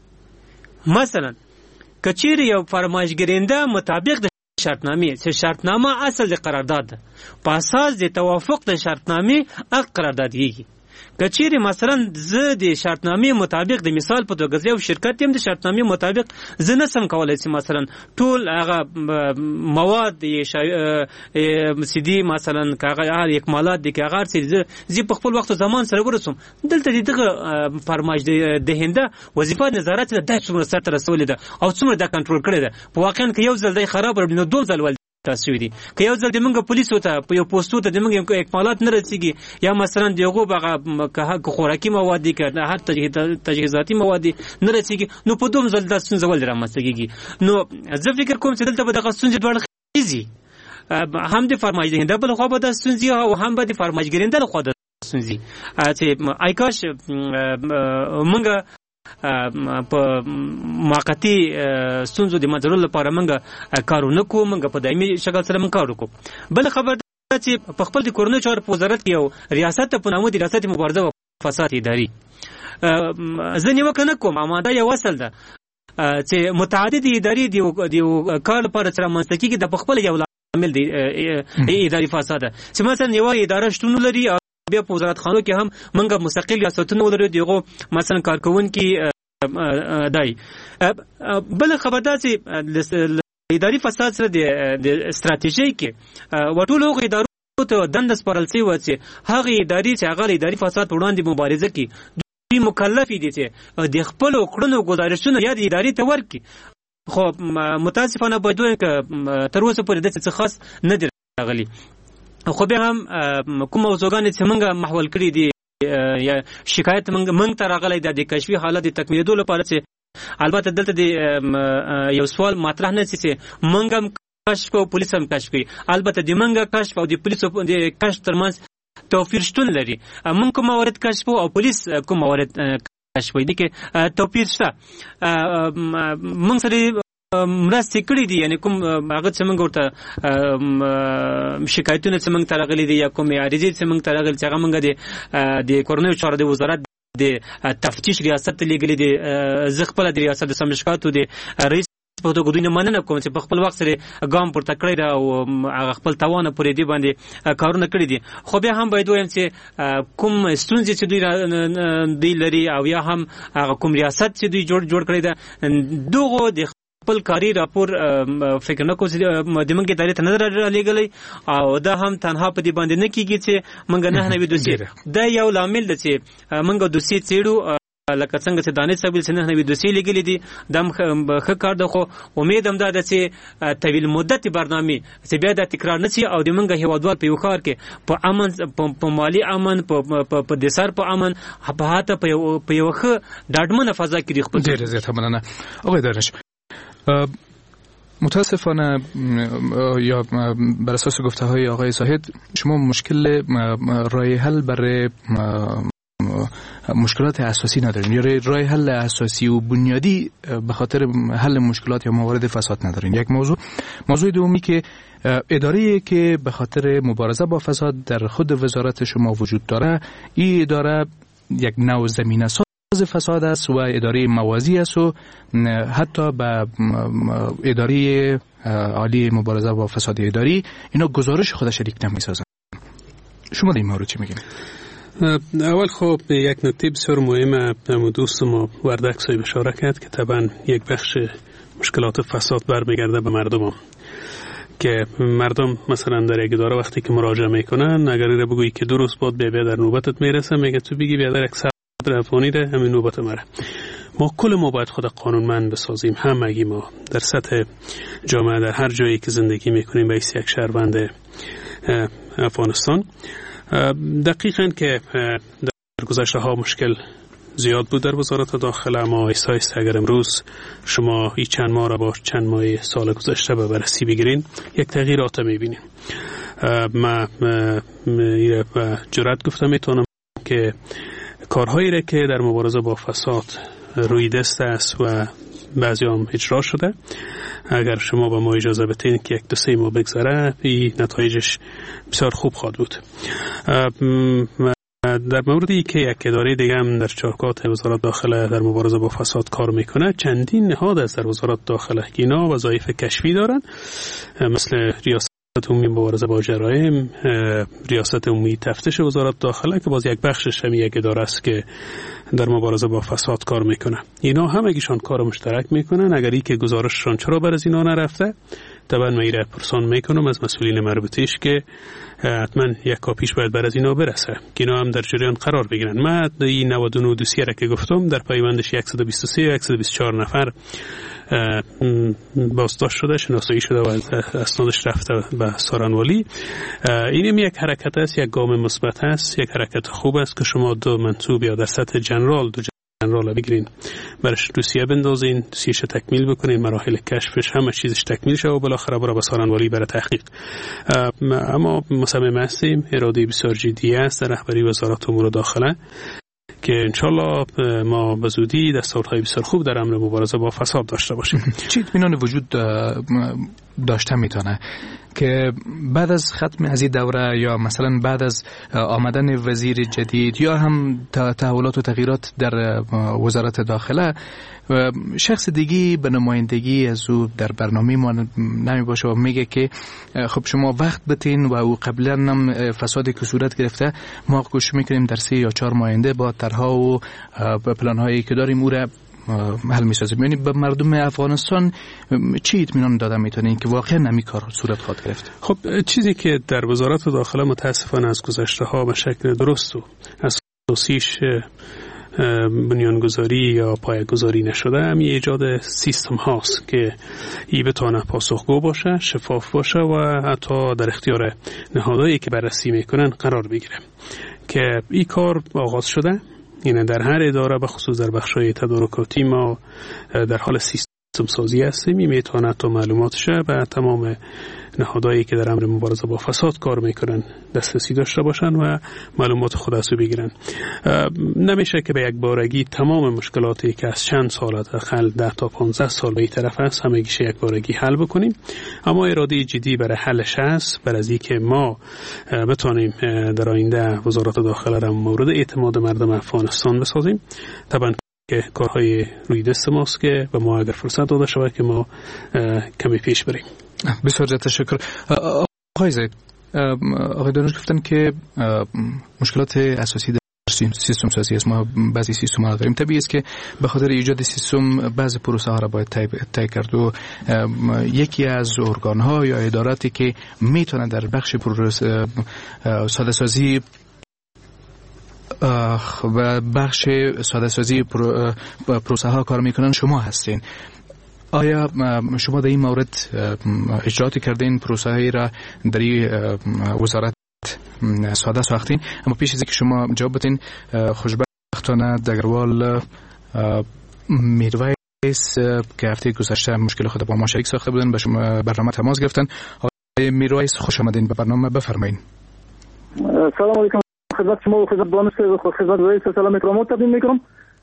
مثلا که چیرې یو فرمایش ګرنده مطابق د شرطنامې چې شرطنامه اصل د قرارداد ده، په اساس د توافق د شرطنامې عقد قرارداد کېږي. که چیرې مثلا زه د شرطنامې مطابق د مثال په توګه زه یو شرکت یم، د شرطنامې مطابق زه نسم کولی چې مثلا ټول هغه مواد سیدي مثلا که هغه اکمالات دي که هغه هر څه زه په خپل وخت زمان سره ورسوم. دلته د دغه فرمایش دهنده وظیفه نظارت ده، دا څومره سرته رسولې ده او څومره دا کنټرول کړې ده. په واقعا که یو ځل دی خراب وي نو دوه ځل ول تاسو دي، که یو ځل د موږ پولیسو ته په یو پوسټو ته د موږ اکمالات نه رسیږي، یا مثلا د هغو هغه که خوراکي مواد دي که هر تجهیزاتي مواد دي نه رسیږي، نو په دوم ځل دا ستونزه ولې رامنځته کېږي. نو زه فکر کوم چې دلته به دغه ستونزې دواړه خیزي، هم د فرمایش دهنده بل خوا به دا ستونزې او هم به د فرمایش ګرنده له خوا د ستونزې چې ایکاش موږ په موقتي ستونزو د منځلو لپاره موږ کارونه کوو، موږ په دایمي شکل سره موږ کار وکړو. بل خبر دا چې په خپل د کورنیو چارو په وزارت کې یو ریاست ته په نامه د ریاست مبارزه او فساد اداري زه نیوکه نه کوم، اما دا یو اصل ده چې متعدد ادارې د کار لپاره چې رامنځته کېږي د په خپل یو لامل دی اداري فساد ده، چې مثلا یوه اداره شتون لري بیا په وزارت خانو کې هم موږ مستقل ریاستونه ولرو، دغه مثلا کارکونکي دای بل خبر دا چې اداري فساد سره د استراتیژي کې وټولو ادارو ته دند سپارل سی و چې هغه اداري چې هغه اداري فساد وړاندې مبارزه کوي دوی مکلف دي چې د خپل کړنو گزارشونه یا د اداري ته ورکړي خو متاسفانه باید تر اوسه پورې د څه خاص نه دی راغلی خو به هم کوم موضوعګان چې موږ محول کړی دي یا شکایت موږ موږ ته راغلی د کشفي حالت تکمیلېدو لپاره چې البته دلته د یو سوال مطرح نه چې موږ هم کشف او پولیس هم کشف کوي البته د موږ کشف او د پولیس د کشف ترمنځ توپیر شتون لري موږ کوم موارد کشف او پولیس کوم موارد کشف دي کې توپیر شته موږ سره مرستې کړې دي یعنی کوم هغه چې موږ ورته شکایتونه چې موږ ته راغلي دي یا کوم عریضې چې موږ ته راغلي چې هغه موږ د کورنیو چارو د وزارت د تفتیش ریاست لیږلي دي زه خپله د ریاست د سمشکاتو د رئیس په توګه دوی نه مننه کوم چې په خپل وخت سره ګام پورته کړی را او هغه خپل توانه پورې دی باندې کارونه کړی دي خو بیا هم باید وایم چې کوم ستونزې چې دوی دی لري او یا هم هغه کوم ریاست چې دوی جوړ جوړ کړی ده دغه د خپل کاری راپور فکر نه کوم چې د موږ ادارې ته نظر رالیږلی او دا هم تنها په دې باندې نه کیږي چې موږ نه نوي دوسیې دا یو لامل دی چې موږ دوسیې څېړو لکه څنګه چې دانش صاحب چې نه نوي دوسیې لیږلي دي دا ښه کار ده خو امید هم دا ده چې طویل مدت برنامې چې بیا دا تکرار نه شي او د موږ هیوادوال په یو ښار کې په امن په مالي امن په دسر په امن په هاته په یو ښه ډاډمنه فضا کې خپل ډېره زیاته مننه آقای دانش متاسفانه یا بر اساس گفته های آقای زاهد شما مشکل راه حل برای مشکلات اساسی ندارین یا راه حل اساسی و بنیادی به خاطر حل مشکلات یا موارد فساد ندارین. یک موضوع موضوع دومی که اداره‌ای که به خاطر مبارزه با فساد در خود وزارت شما وجود داره، این اداره یک نوع زمینه ساز فساد است و اداره موازی است و حتی به اداره عالی مبارزه با فساد اداری اینا گزارش خودش شریک نمی‌سازن. شما در این مورد چی میگین؟ اول خب یک نکته بسیار مهمه به دوست ما وردک صاحب اشاره کرد که طبعا یک بخش مشکلات فساد برمیگرده به مردم هم. که مردم مثلا در یک اداره وقتی که مراجعه میکنن اگر ایره بگویی که دو روز بعد بیا بیا در نوبتت میرسه میگه تو بگی بیا در یک صدر افغانی ده همین نوبت مره. ما کل ما باید خود قانونمند بسازیم، همگی ما در سطح جامعه در هر جایی که زندگی میکنیم به حیث یک شهروند افغانستان. دقیقاً که در گذشته ها مشکل زیاد بود در وزارت داخله، اما ایستا ایستا اگر امروز شما این چند ماه را با چند ماه سال گذشته به بررسی بگیرین یک تغییرات میبینین. ما جرأت گفتم میتونم که کارهایی را که در مبارزه با فساد روی دست است و بعضی هم اجرا شده، اگر شما با ما اجازه بتین که یک دو سه ماه بگذره این نتایجش بسیار خوب خواهد بود. در موردی که یک اداره دیگه هم در چارکات وزارت داخله در مبارزه با فساد کار میکنه، چندین نهاد از در وزارت داخله که اینا وظایف کشفی دارن، مثل ریاست عمومی مبارزه با جرایم، ریاست عمومی تفتیش وزارت داخله که باز یک بخشش هم یک اداره است که در مبارزه با فساد کار میکنه. اینا همگیشان کار مشترک میکنن. اگر ای که گزارششان چرا بر از اینا نرفته، طبعا من ایره پرسان میکنم از مسئولین مربوطه‌اش که حتما یک کاپیش باید بر از اینا برسه که اینا هم در جریان قرار بگیرن. من این نود و نه دوسیه را که گفتم در پیوندش صد و بیست و سه و صد و بیست و چهار نفر بازداشت شده، شناسایی شده و اسنادش رفته به سارنوالی. اینم یک حرکت است، یک گام مثبت است، یک حرکت خوب است که شما دو منصوب یا در سطح جنرال دو جنرال بگیرین، برش دوسیه بندازین، دوسیهش تکمیل بکنین، مراحل کشفش همه چیزش تکمیل شه و بالاخره برای به سارنوالی برای تحقیق. اما مصمم هستیم، اراده بسیار جدی است در رهبری وزارت امور داخله که انشالله ما به زودی دستورهای بسیار خوب در امر مبارزه با فساد داشته باشیم. چی اطمینان وجود داشته میتونه که بعد از ختم از این دوره یا مثلا بعد از آمدن وزیر جدید یا هم تحولات و تغییرات در وزارت داخله شخص دیگی به نمایندگی از او در برنامه ما نمی باشه و میگه که خب شما وقت بتین و او قبلا هم فسادی که صورت گرفته ما کوشش میکنیم در سه یا چهار ماه آینده با طرح‌ها و پلان‌هایی که داریم او را حل می‌سازیم؟ یعنی به مردم افغانستان چی اطمینان دادن میتونین که واقعا نمی کار صورت خواهد گرفت؟ خب چیزی که در وزارت داخله متاسفانه از گذشته ها به شکل درست و اساسیش بنیانگذاری یا پایه‌گذاری نشده، همین ایجاد سیستم هاست که ای بتونه پاسخگو باشه، شفاف باشه و حتی در اختیار نهادهایی که بررسی میکنن قرار بگیره. که این کار آغاز شده، یعنی در هر اداره به خصوص در بخش‌های تدارکاتی ما در حال سیستم سازی هستیم. این میتونه تا معلوماتش به تمام نهادهایی که در امر مبارزه با فساد کار میکنن دسترسی داشته باشن و معلومات خود از بگیرن. نمیشه که به یک بارگی تمام مشکلاتی که از چند سال داخل ده تا پانزده سال به این طرف هست همگیش یک بارگی حل بکنیم، اما اراده جدی برای حلش هست، برای از اینکه ما بتونیم در آینده وزارت داخله را مورد اعتماد مردم افغانستان بسازیم. طبعا که کارهای روی دست ماست که به ما اگر فرصت داده شود که ما کمی پیش بریم. بسیار زیاد تشکر. آقای زید، آقای دانش گفتن که مشکلات اساسی در سیستم سازی است. ما بعضی سیستم ها داریم، طبیعی است که به خاطر ایجاد سیستم بعضی پروسه ها را باید طی کرد و یکی از ارگان ها یا اداراتی که میتونه در بخش پروسه ساده سازی و بخش ساده سازی پروسه ها کار میکنن شما هستین. آیا شما در این مورد اجراعاتی کردین، پروسه هایی را در این وزارت ساده ساختین؟ اما پیش از اینکه شما جواب بدین، خوشبختانه دگروال میرویس که هفته گذشته مشکل خود با ما شریک ساخته بودن به شما برنامه تماس گرفتن. آقای میرویس خوش آمدین به برنامه، بفرمایید. سلام علیکم خدمت شما و خدمت دانش و خدمت رئیس سلام اکرامات تقدیم میکنم.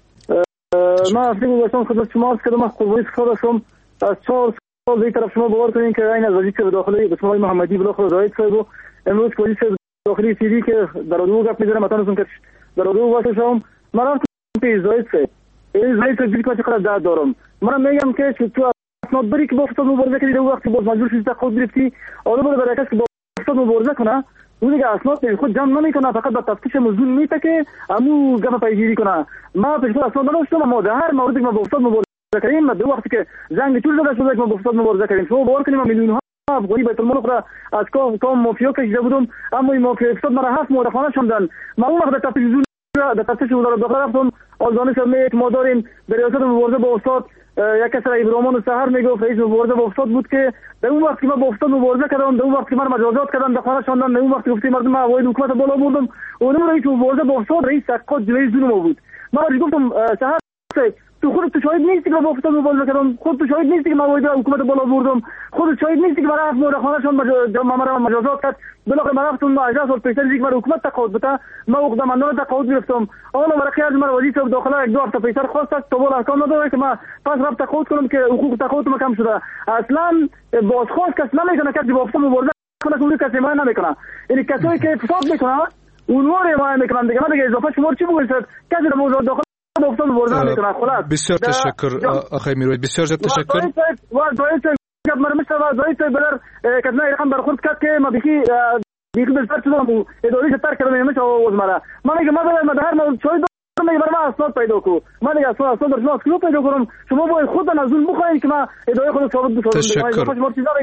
من هفته گذشته خدمت شما عرض کردم، از قربانی استفاده شدم. از چهار سال به این طرف شما باور کنین که این از وزیر داخلی به اسم محمدی بالاخره زاید صاحب و امروز که وزیر داخلی سیدی که در رادیو گپ میزنه متنشون که در رادیو واسه شما من رفتم پیش زاید صاحب. این زاید صاحب دیگه چقدر درد دارم. من میگم که تو اسناد بری که با فساد مبارزه کردی در وقتی باز مجبور شدی خود گرفتی، حالا برای برکت که با فساد مبارزه کنه اون دیگه اسناد خود جمع نمیکنه، فقط به تفتیش موضوع میته که امو گپ پیگیری کنه. ما پیش اسناد نداشتم، اما در هر موردی ما با فساد مبارزه کردیم. در وقتی که جنگ طول داده شده که ما با فساد مبارزه کردیم، شما باور کنید میلیون ها افغانی بیت المال را از کام کام مافیا کشیده بودم، اما این مافیا فساد مرا هفت مورخانه شوندن. ما اون وقت تفتیش در تفتیش وزارت داخله رفتم، آلدانش میت ما داریم در ریاست مبارزه با فساد. یک کس را ابراهیم سحر میگفت رئیس مبارزه با فساد بود که در اون وقت که من با فساد مبارزه کردم، در اون وقت که من مجازات کردم در خانه شوندن، در اون وقت گفتم مردم اوایل حکومت بالا بردم، اون رئیس مبارزه با فساد رئیس سقاط جلوی ظلم بود. من گفتم سحر تو خودت تو شاهد نیستی که با فساد مبارزه کردم، خودت تو شاهد نیستی که من اوایل حکومت بالا بردم، خودت شاهد نیستی که من رفتم در خانه شوندن مرا مجازات کرد. بالاخره من رفتم اجازه سال پیش دیگه من حکومت تقاعد بتا، من عقدمندانه تقاعد گرفتم. حالا ورقه از من وزیر صاحب داخله یک دو هفته پیش خواست تا بالا احکام نداره که من پس رفت تقاعد کنم که حقوق تقاعد ما کم شده. اصلا بازخواست کس نمیکنه، کسی با فساد مبارزه کنه که اون کسی ما نمیکنه. یعنی کسایی که فساد میکنه اونها رو ما میکنن دیگه. من دیگه اضافه شما چی بگوید کسی در موضوع داخل با فساد مبارزه میکنه. خلاص بسیار تشکر آقای میروی، بسیار زیاد تشکر. و زاید گپ مرا مشتاق زاید بلر کدنا رقم برخورد کرد که ما بخی دیگه به فرض شدم اداری تر کردم نمیشه آواز مرا. من میگم ما به هر مورد چوی میگم برام اسناد پیدا کو. من دیگه اسناد اسناد در شما پیدا کنم. شما باید خود از اون بخواید که ما اداره خود ثابت بسازم. تشکر.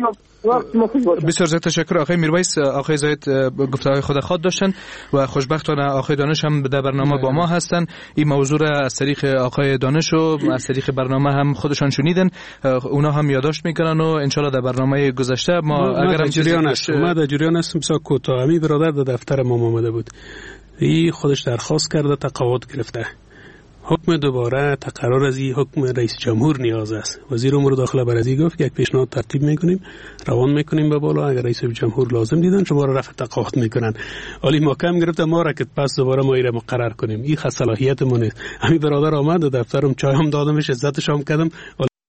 بسیار زیاد تشکر آقای میرویس. آقای زاید گفتگوی خود خود داشتن و خوشبختانه آقای دانش هم در برنامه با ما هستن. این موضوع را از طریق آقای دانش و از طریق برنامه هم خودشان شنیدن، اونا هم یادداشت میکنن و ان شاء الله در برنامه گذشته ما اگر هم جریان است ما در جریان هستیم. بسیار کوتاه می برادر در دفتر ما آمده بود، ای خودش درخواست کرده تقاعد گرفته. حکم دوباره تقرار از این حکم رئیس جمهور نیاز است. وزیر امور داخله برازی گفت یک پیشنهاد ترتیب میکنیم، روان میکنیم به بالا، اگر رئیس جمهور لازم دیدن شما را رفع تقاعد میکنن. ولی محکم گرفته ما را که پس دوباره ما را مقرر کنیم. این صلاحیت ما نیست. همین برادر آمد دفترم چای هم دادمش، عزتش هم کردم،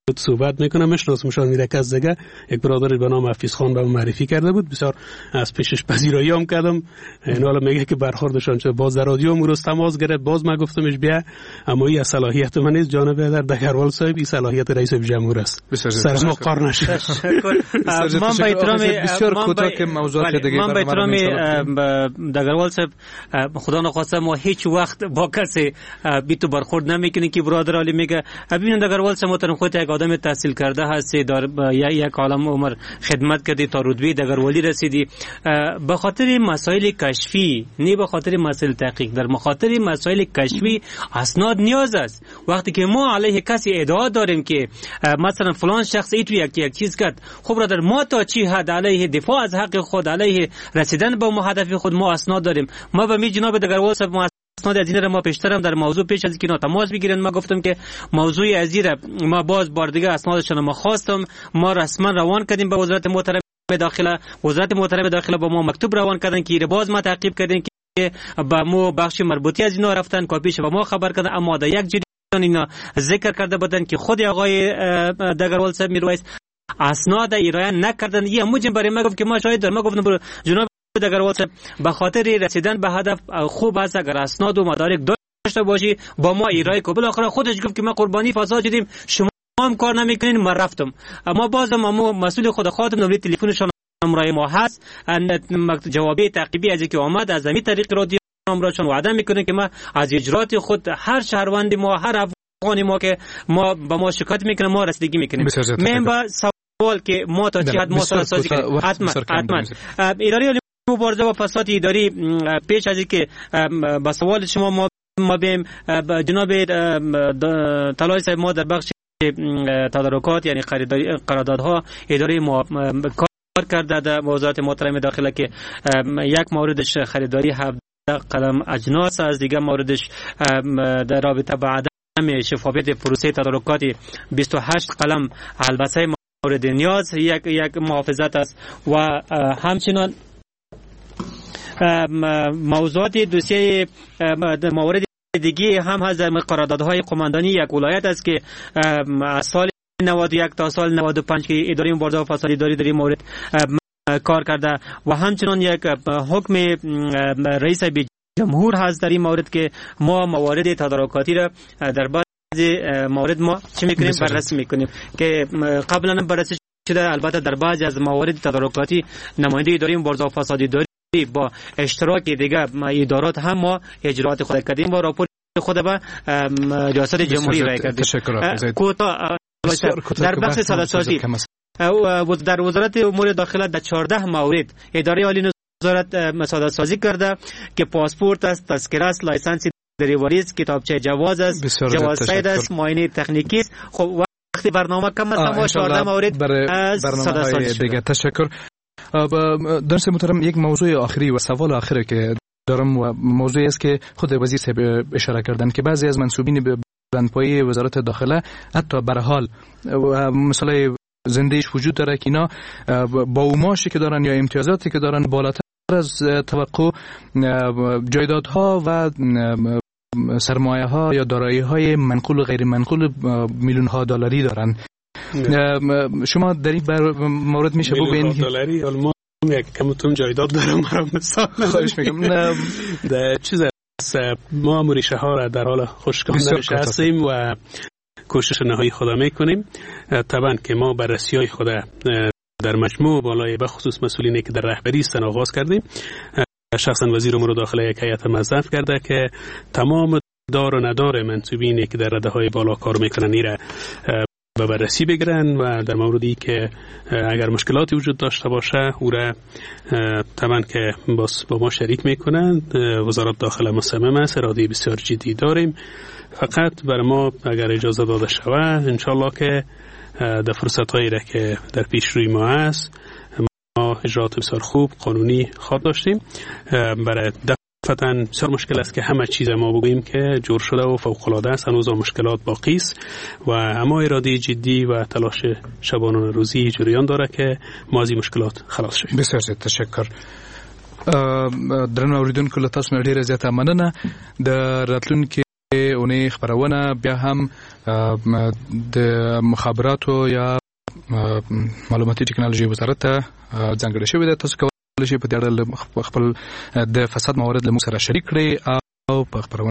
صحبت میکنم. میشناسم شاید میره کس دیگه. یک برادر به نام حفیظ خان به معرفی کرده بود، بسیار از پیشش پذیرایی هم کردم. این حالا میگه که برخوردشان چه باز در رادیو امروز تماس گرفت، باز ما گفتمش بیا، اما این صلاحیت من نیست جناب در دگروال صاحب، این صلاحیت رئیس جمهور است. سر ما قار نشه. من به احترام بسیار کوتاه که موضوعات دیگه من به احترام دگروال صاحب خدا نخواسته ما هیچ وقت با کسی بی تو برخورد نمیکنیم که برادر علی میگه ببین دگروال صاحب محترم خودت یک آدم تحصیل کرده هستی، در یک عالم عمر خدمت کردی تا رتبه دگرولی رسیدی، به خاطر مسائل کشفی نه به خاطر مسائل تحقیق، در مخاطر مسائل کشفی اسناد نیاز است. وقتی که ما علیه کسی ادعا داریم که مثلا فلان شخص ایتو یک یک چیز کرد، خب برادر ما تا چی حد علیه دفاع از حق خود، علیه رسیدن به هدف خود ما اسناد داریم. ما به می جناب دگروال صاحب ما اسناد از این را ما پیشترم در موضوع پیش از اینکه تماس بگیرن ما گفتم که موضوع از این ما باز بار دیگه اسنادشون ما خواستم، ما رسما روان کردیم به وزارت محترم داخله. وزارت محترم داخله با ما مکتوب روان کردن که باز ما تعقیب کردیم که با ما بخش مربوطی از اینا رفتن کاپیش با ما خبر کردن، اما در یک جریان اینا ذکر کرده بودن که خود آقای دگروال صاحب میرویس اسناد ایران نکردن. یه موجب برای ما گفت که ما شاهد داریم. ما گفتم جناب دگروال صاحب به خاطر رسیدن به هدف خوب است اگر اسناد و مدارک داشته باشی با ما ایرای کو. بالاخره خودش گفت که ما قربانی فساد شدیم، شما هم کار نمیکنین. من رفتم، اما بازم ما مسئول خود خاطر نمره تلفنشون نمره ما هست. جوابی تعقیبی از که آمد از همین طریق رادیو نمرهشون وعده میکنه که ما از اجرات خود هر شهروندی ما هر افغانی ما که ما با ما شکایت میکنه ما رسیدگی میکنیم. من با سوال که ما تا چه حد ما سازی کنیم حتما حتما اداره مبارزه با فساد اداری پیش از اینکه با سوال شما ما ما بیم جناب طلایی صاحب ما در بخش تدارکات یعنی خریداری قراردادها اداره ما کار کرده در وزارت محترم داخله که یک موردش خریداری هفده قلم اجناس از دیگه موردش در رابطه با عدم شفافیت پروسه تدارکات بیست و هشت قلم البته مورد نیاز یک یک محافظت است و همچنان موضوعات دوسیه موارد دیگه هم هست در قراردادهای قماندانی یک ولایت است که از سال نود و یک تا سال نود و پنج که اداره مبارزه با فساد اداری در این مورد کار کرده و همچنان یک حکم رئیس جمهور هست در این مورد که ما موارد تدارکاتی را در بعضی موارد ما چه میکنیم بررسی میکنیم که قبلا بررسی شده. البته در بعضی از موارد تدارکاتی نماینده اداره مبارزه با فساد اداری با اشتراک دیگه ادارات هم ما اجرات خود کردیم و راپور خود به ریاست جمهوری رای کردیم. کوتا در بخش سالسازی در وزارت امور داخله در چهارده مورد اداره عالی وزارت سازی کرده که پاسپورت است، تذکره است، لایسنس دریوری است، کتابچه جواز است، جواز صید است، معاینه تکنیکی است. خب وقتی برنامه کم است ما چهارده مورد از برنامه‌های دیگه. تشکر. درس محترم یک موضوع آخری و سوال آخری که دارم و موضوعی است که خود وزیر صاحب اشاره کردن که بعضی از منسوبین به بلندپایه وزارت داخله حتی به هر حال مثلا زندگیش وجود داره که اینا با اوماشی که دارن یا امتیازاتی که دارن بالاتر از توقع جایدادها و سرمایه ها یا دارایی های منقول و غیر منقول میلیون ها دلاری دارن. شما در این مورد میشه بگید میلیون ها دلاری ما یک کمتون جایداد دارم مرا مثلا خواهش میگم در چیز ما اموریشه ها را در حال خوشگاندنش هستیم و کوشش نهایی خدا میکنیم. طبعا که ما بررسی های خدا در مجموع بالای به خصوص مسئولینی که در رهبری استن آغاز کردیم. شخصا وزیر امور داخله یک هیئت موظف کرده که تمام دار و ندار منصوبینی که در رده های بالا کار میکنن ایره به بررسی بگیرن و در موردی که اگر مشکلاتی وجود داشته باشه او را طبعا که با ما شریک میکنن. وزارت داخله مصمم است، اراده بسیار جدی داریم. فقط بر ما اگر اجازه داده شود انشالله که در فرصت هایی را که در پیش روی ما است ما اجرات بسیار خوب قانونی خواهد داشتیم. برای دفعتاً بسیار مشکل است که همه چیز ما بگوییم که جور شده و فوق العاده است، هنوز مشکلات باقی است و اما اراده جدی و تلاش شبانه روزی جریان داره که ما از این مشکلات خلاص شویم. بسیار زیاد تشکر. درنو اوریدونکو له تاسو نه ډیره زیاته مننه. د راتلونکي اونې خبرونه بیا هم د مخابراتو یا معلوماتي ټکنالوژي وزارت ته ځانګړې شوې ده. تاسو کولی شئ په دې اړه خپل د فساد موارد له موږ سره شریک کړئ او په خبرونه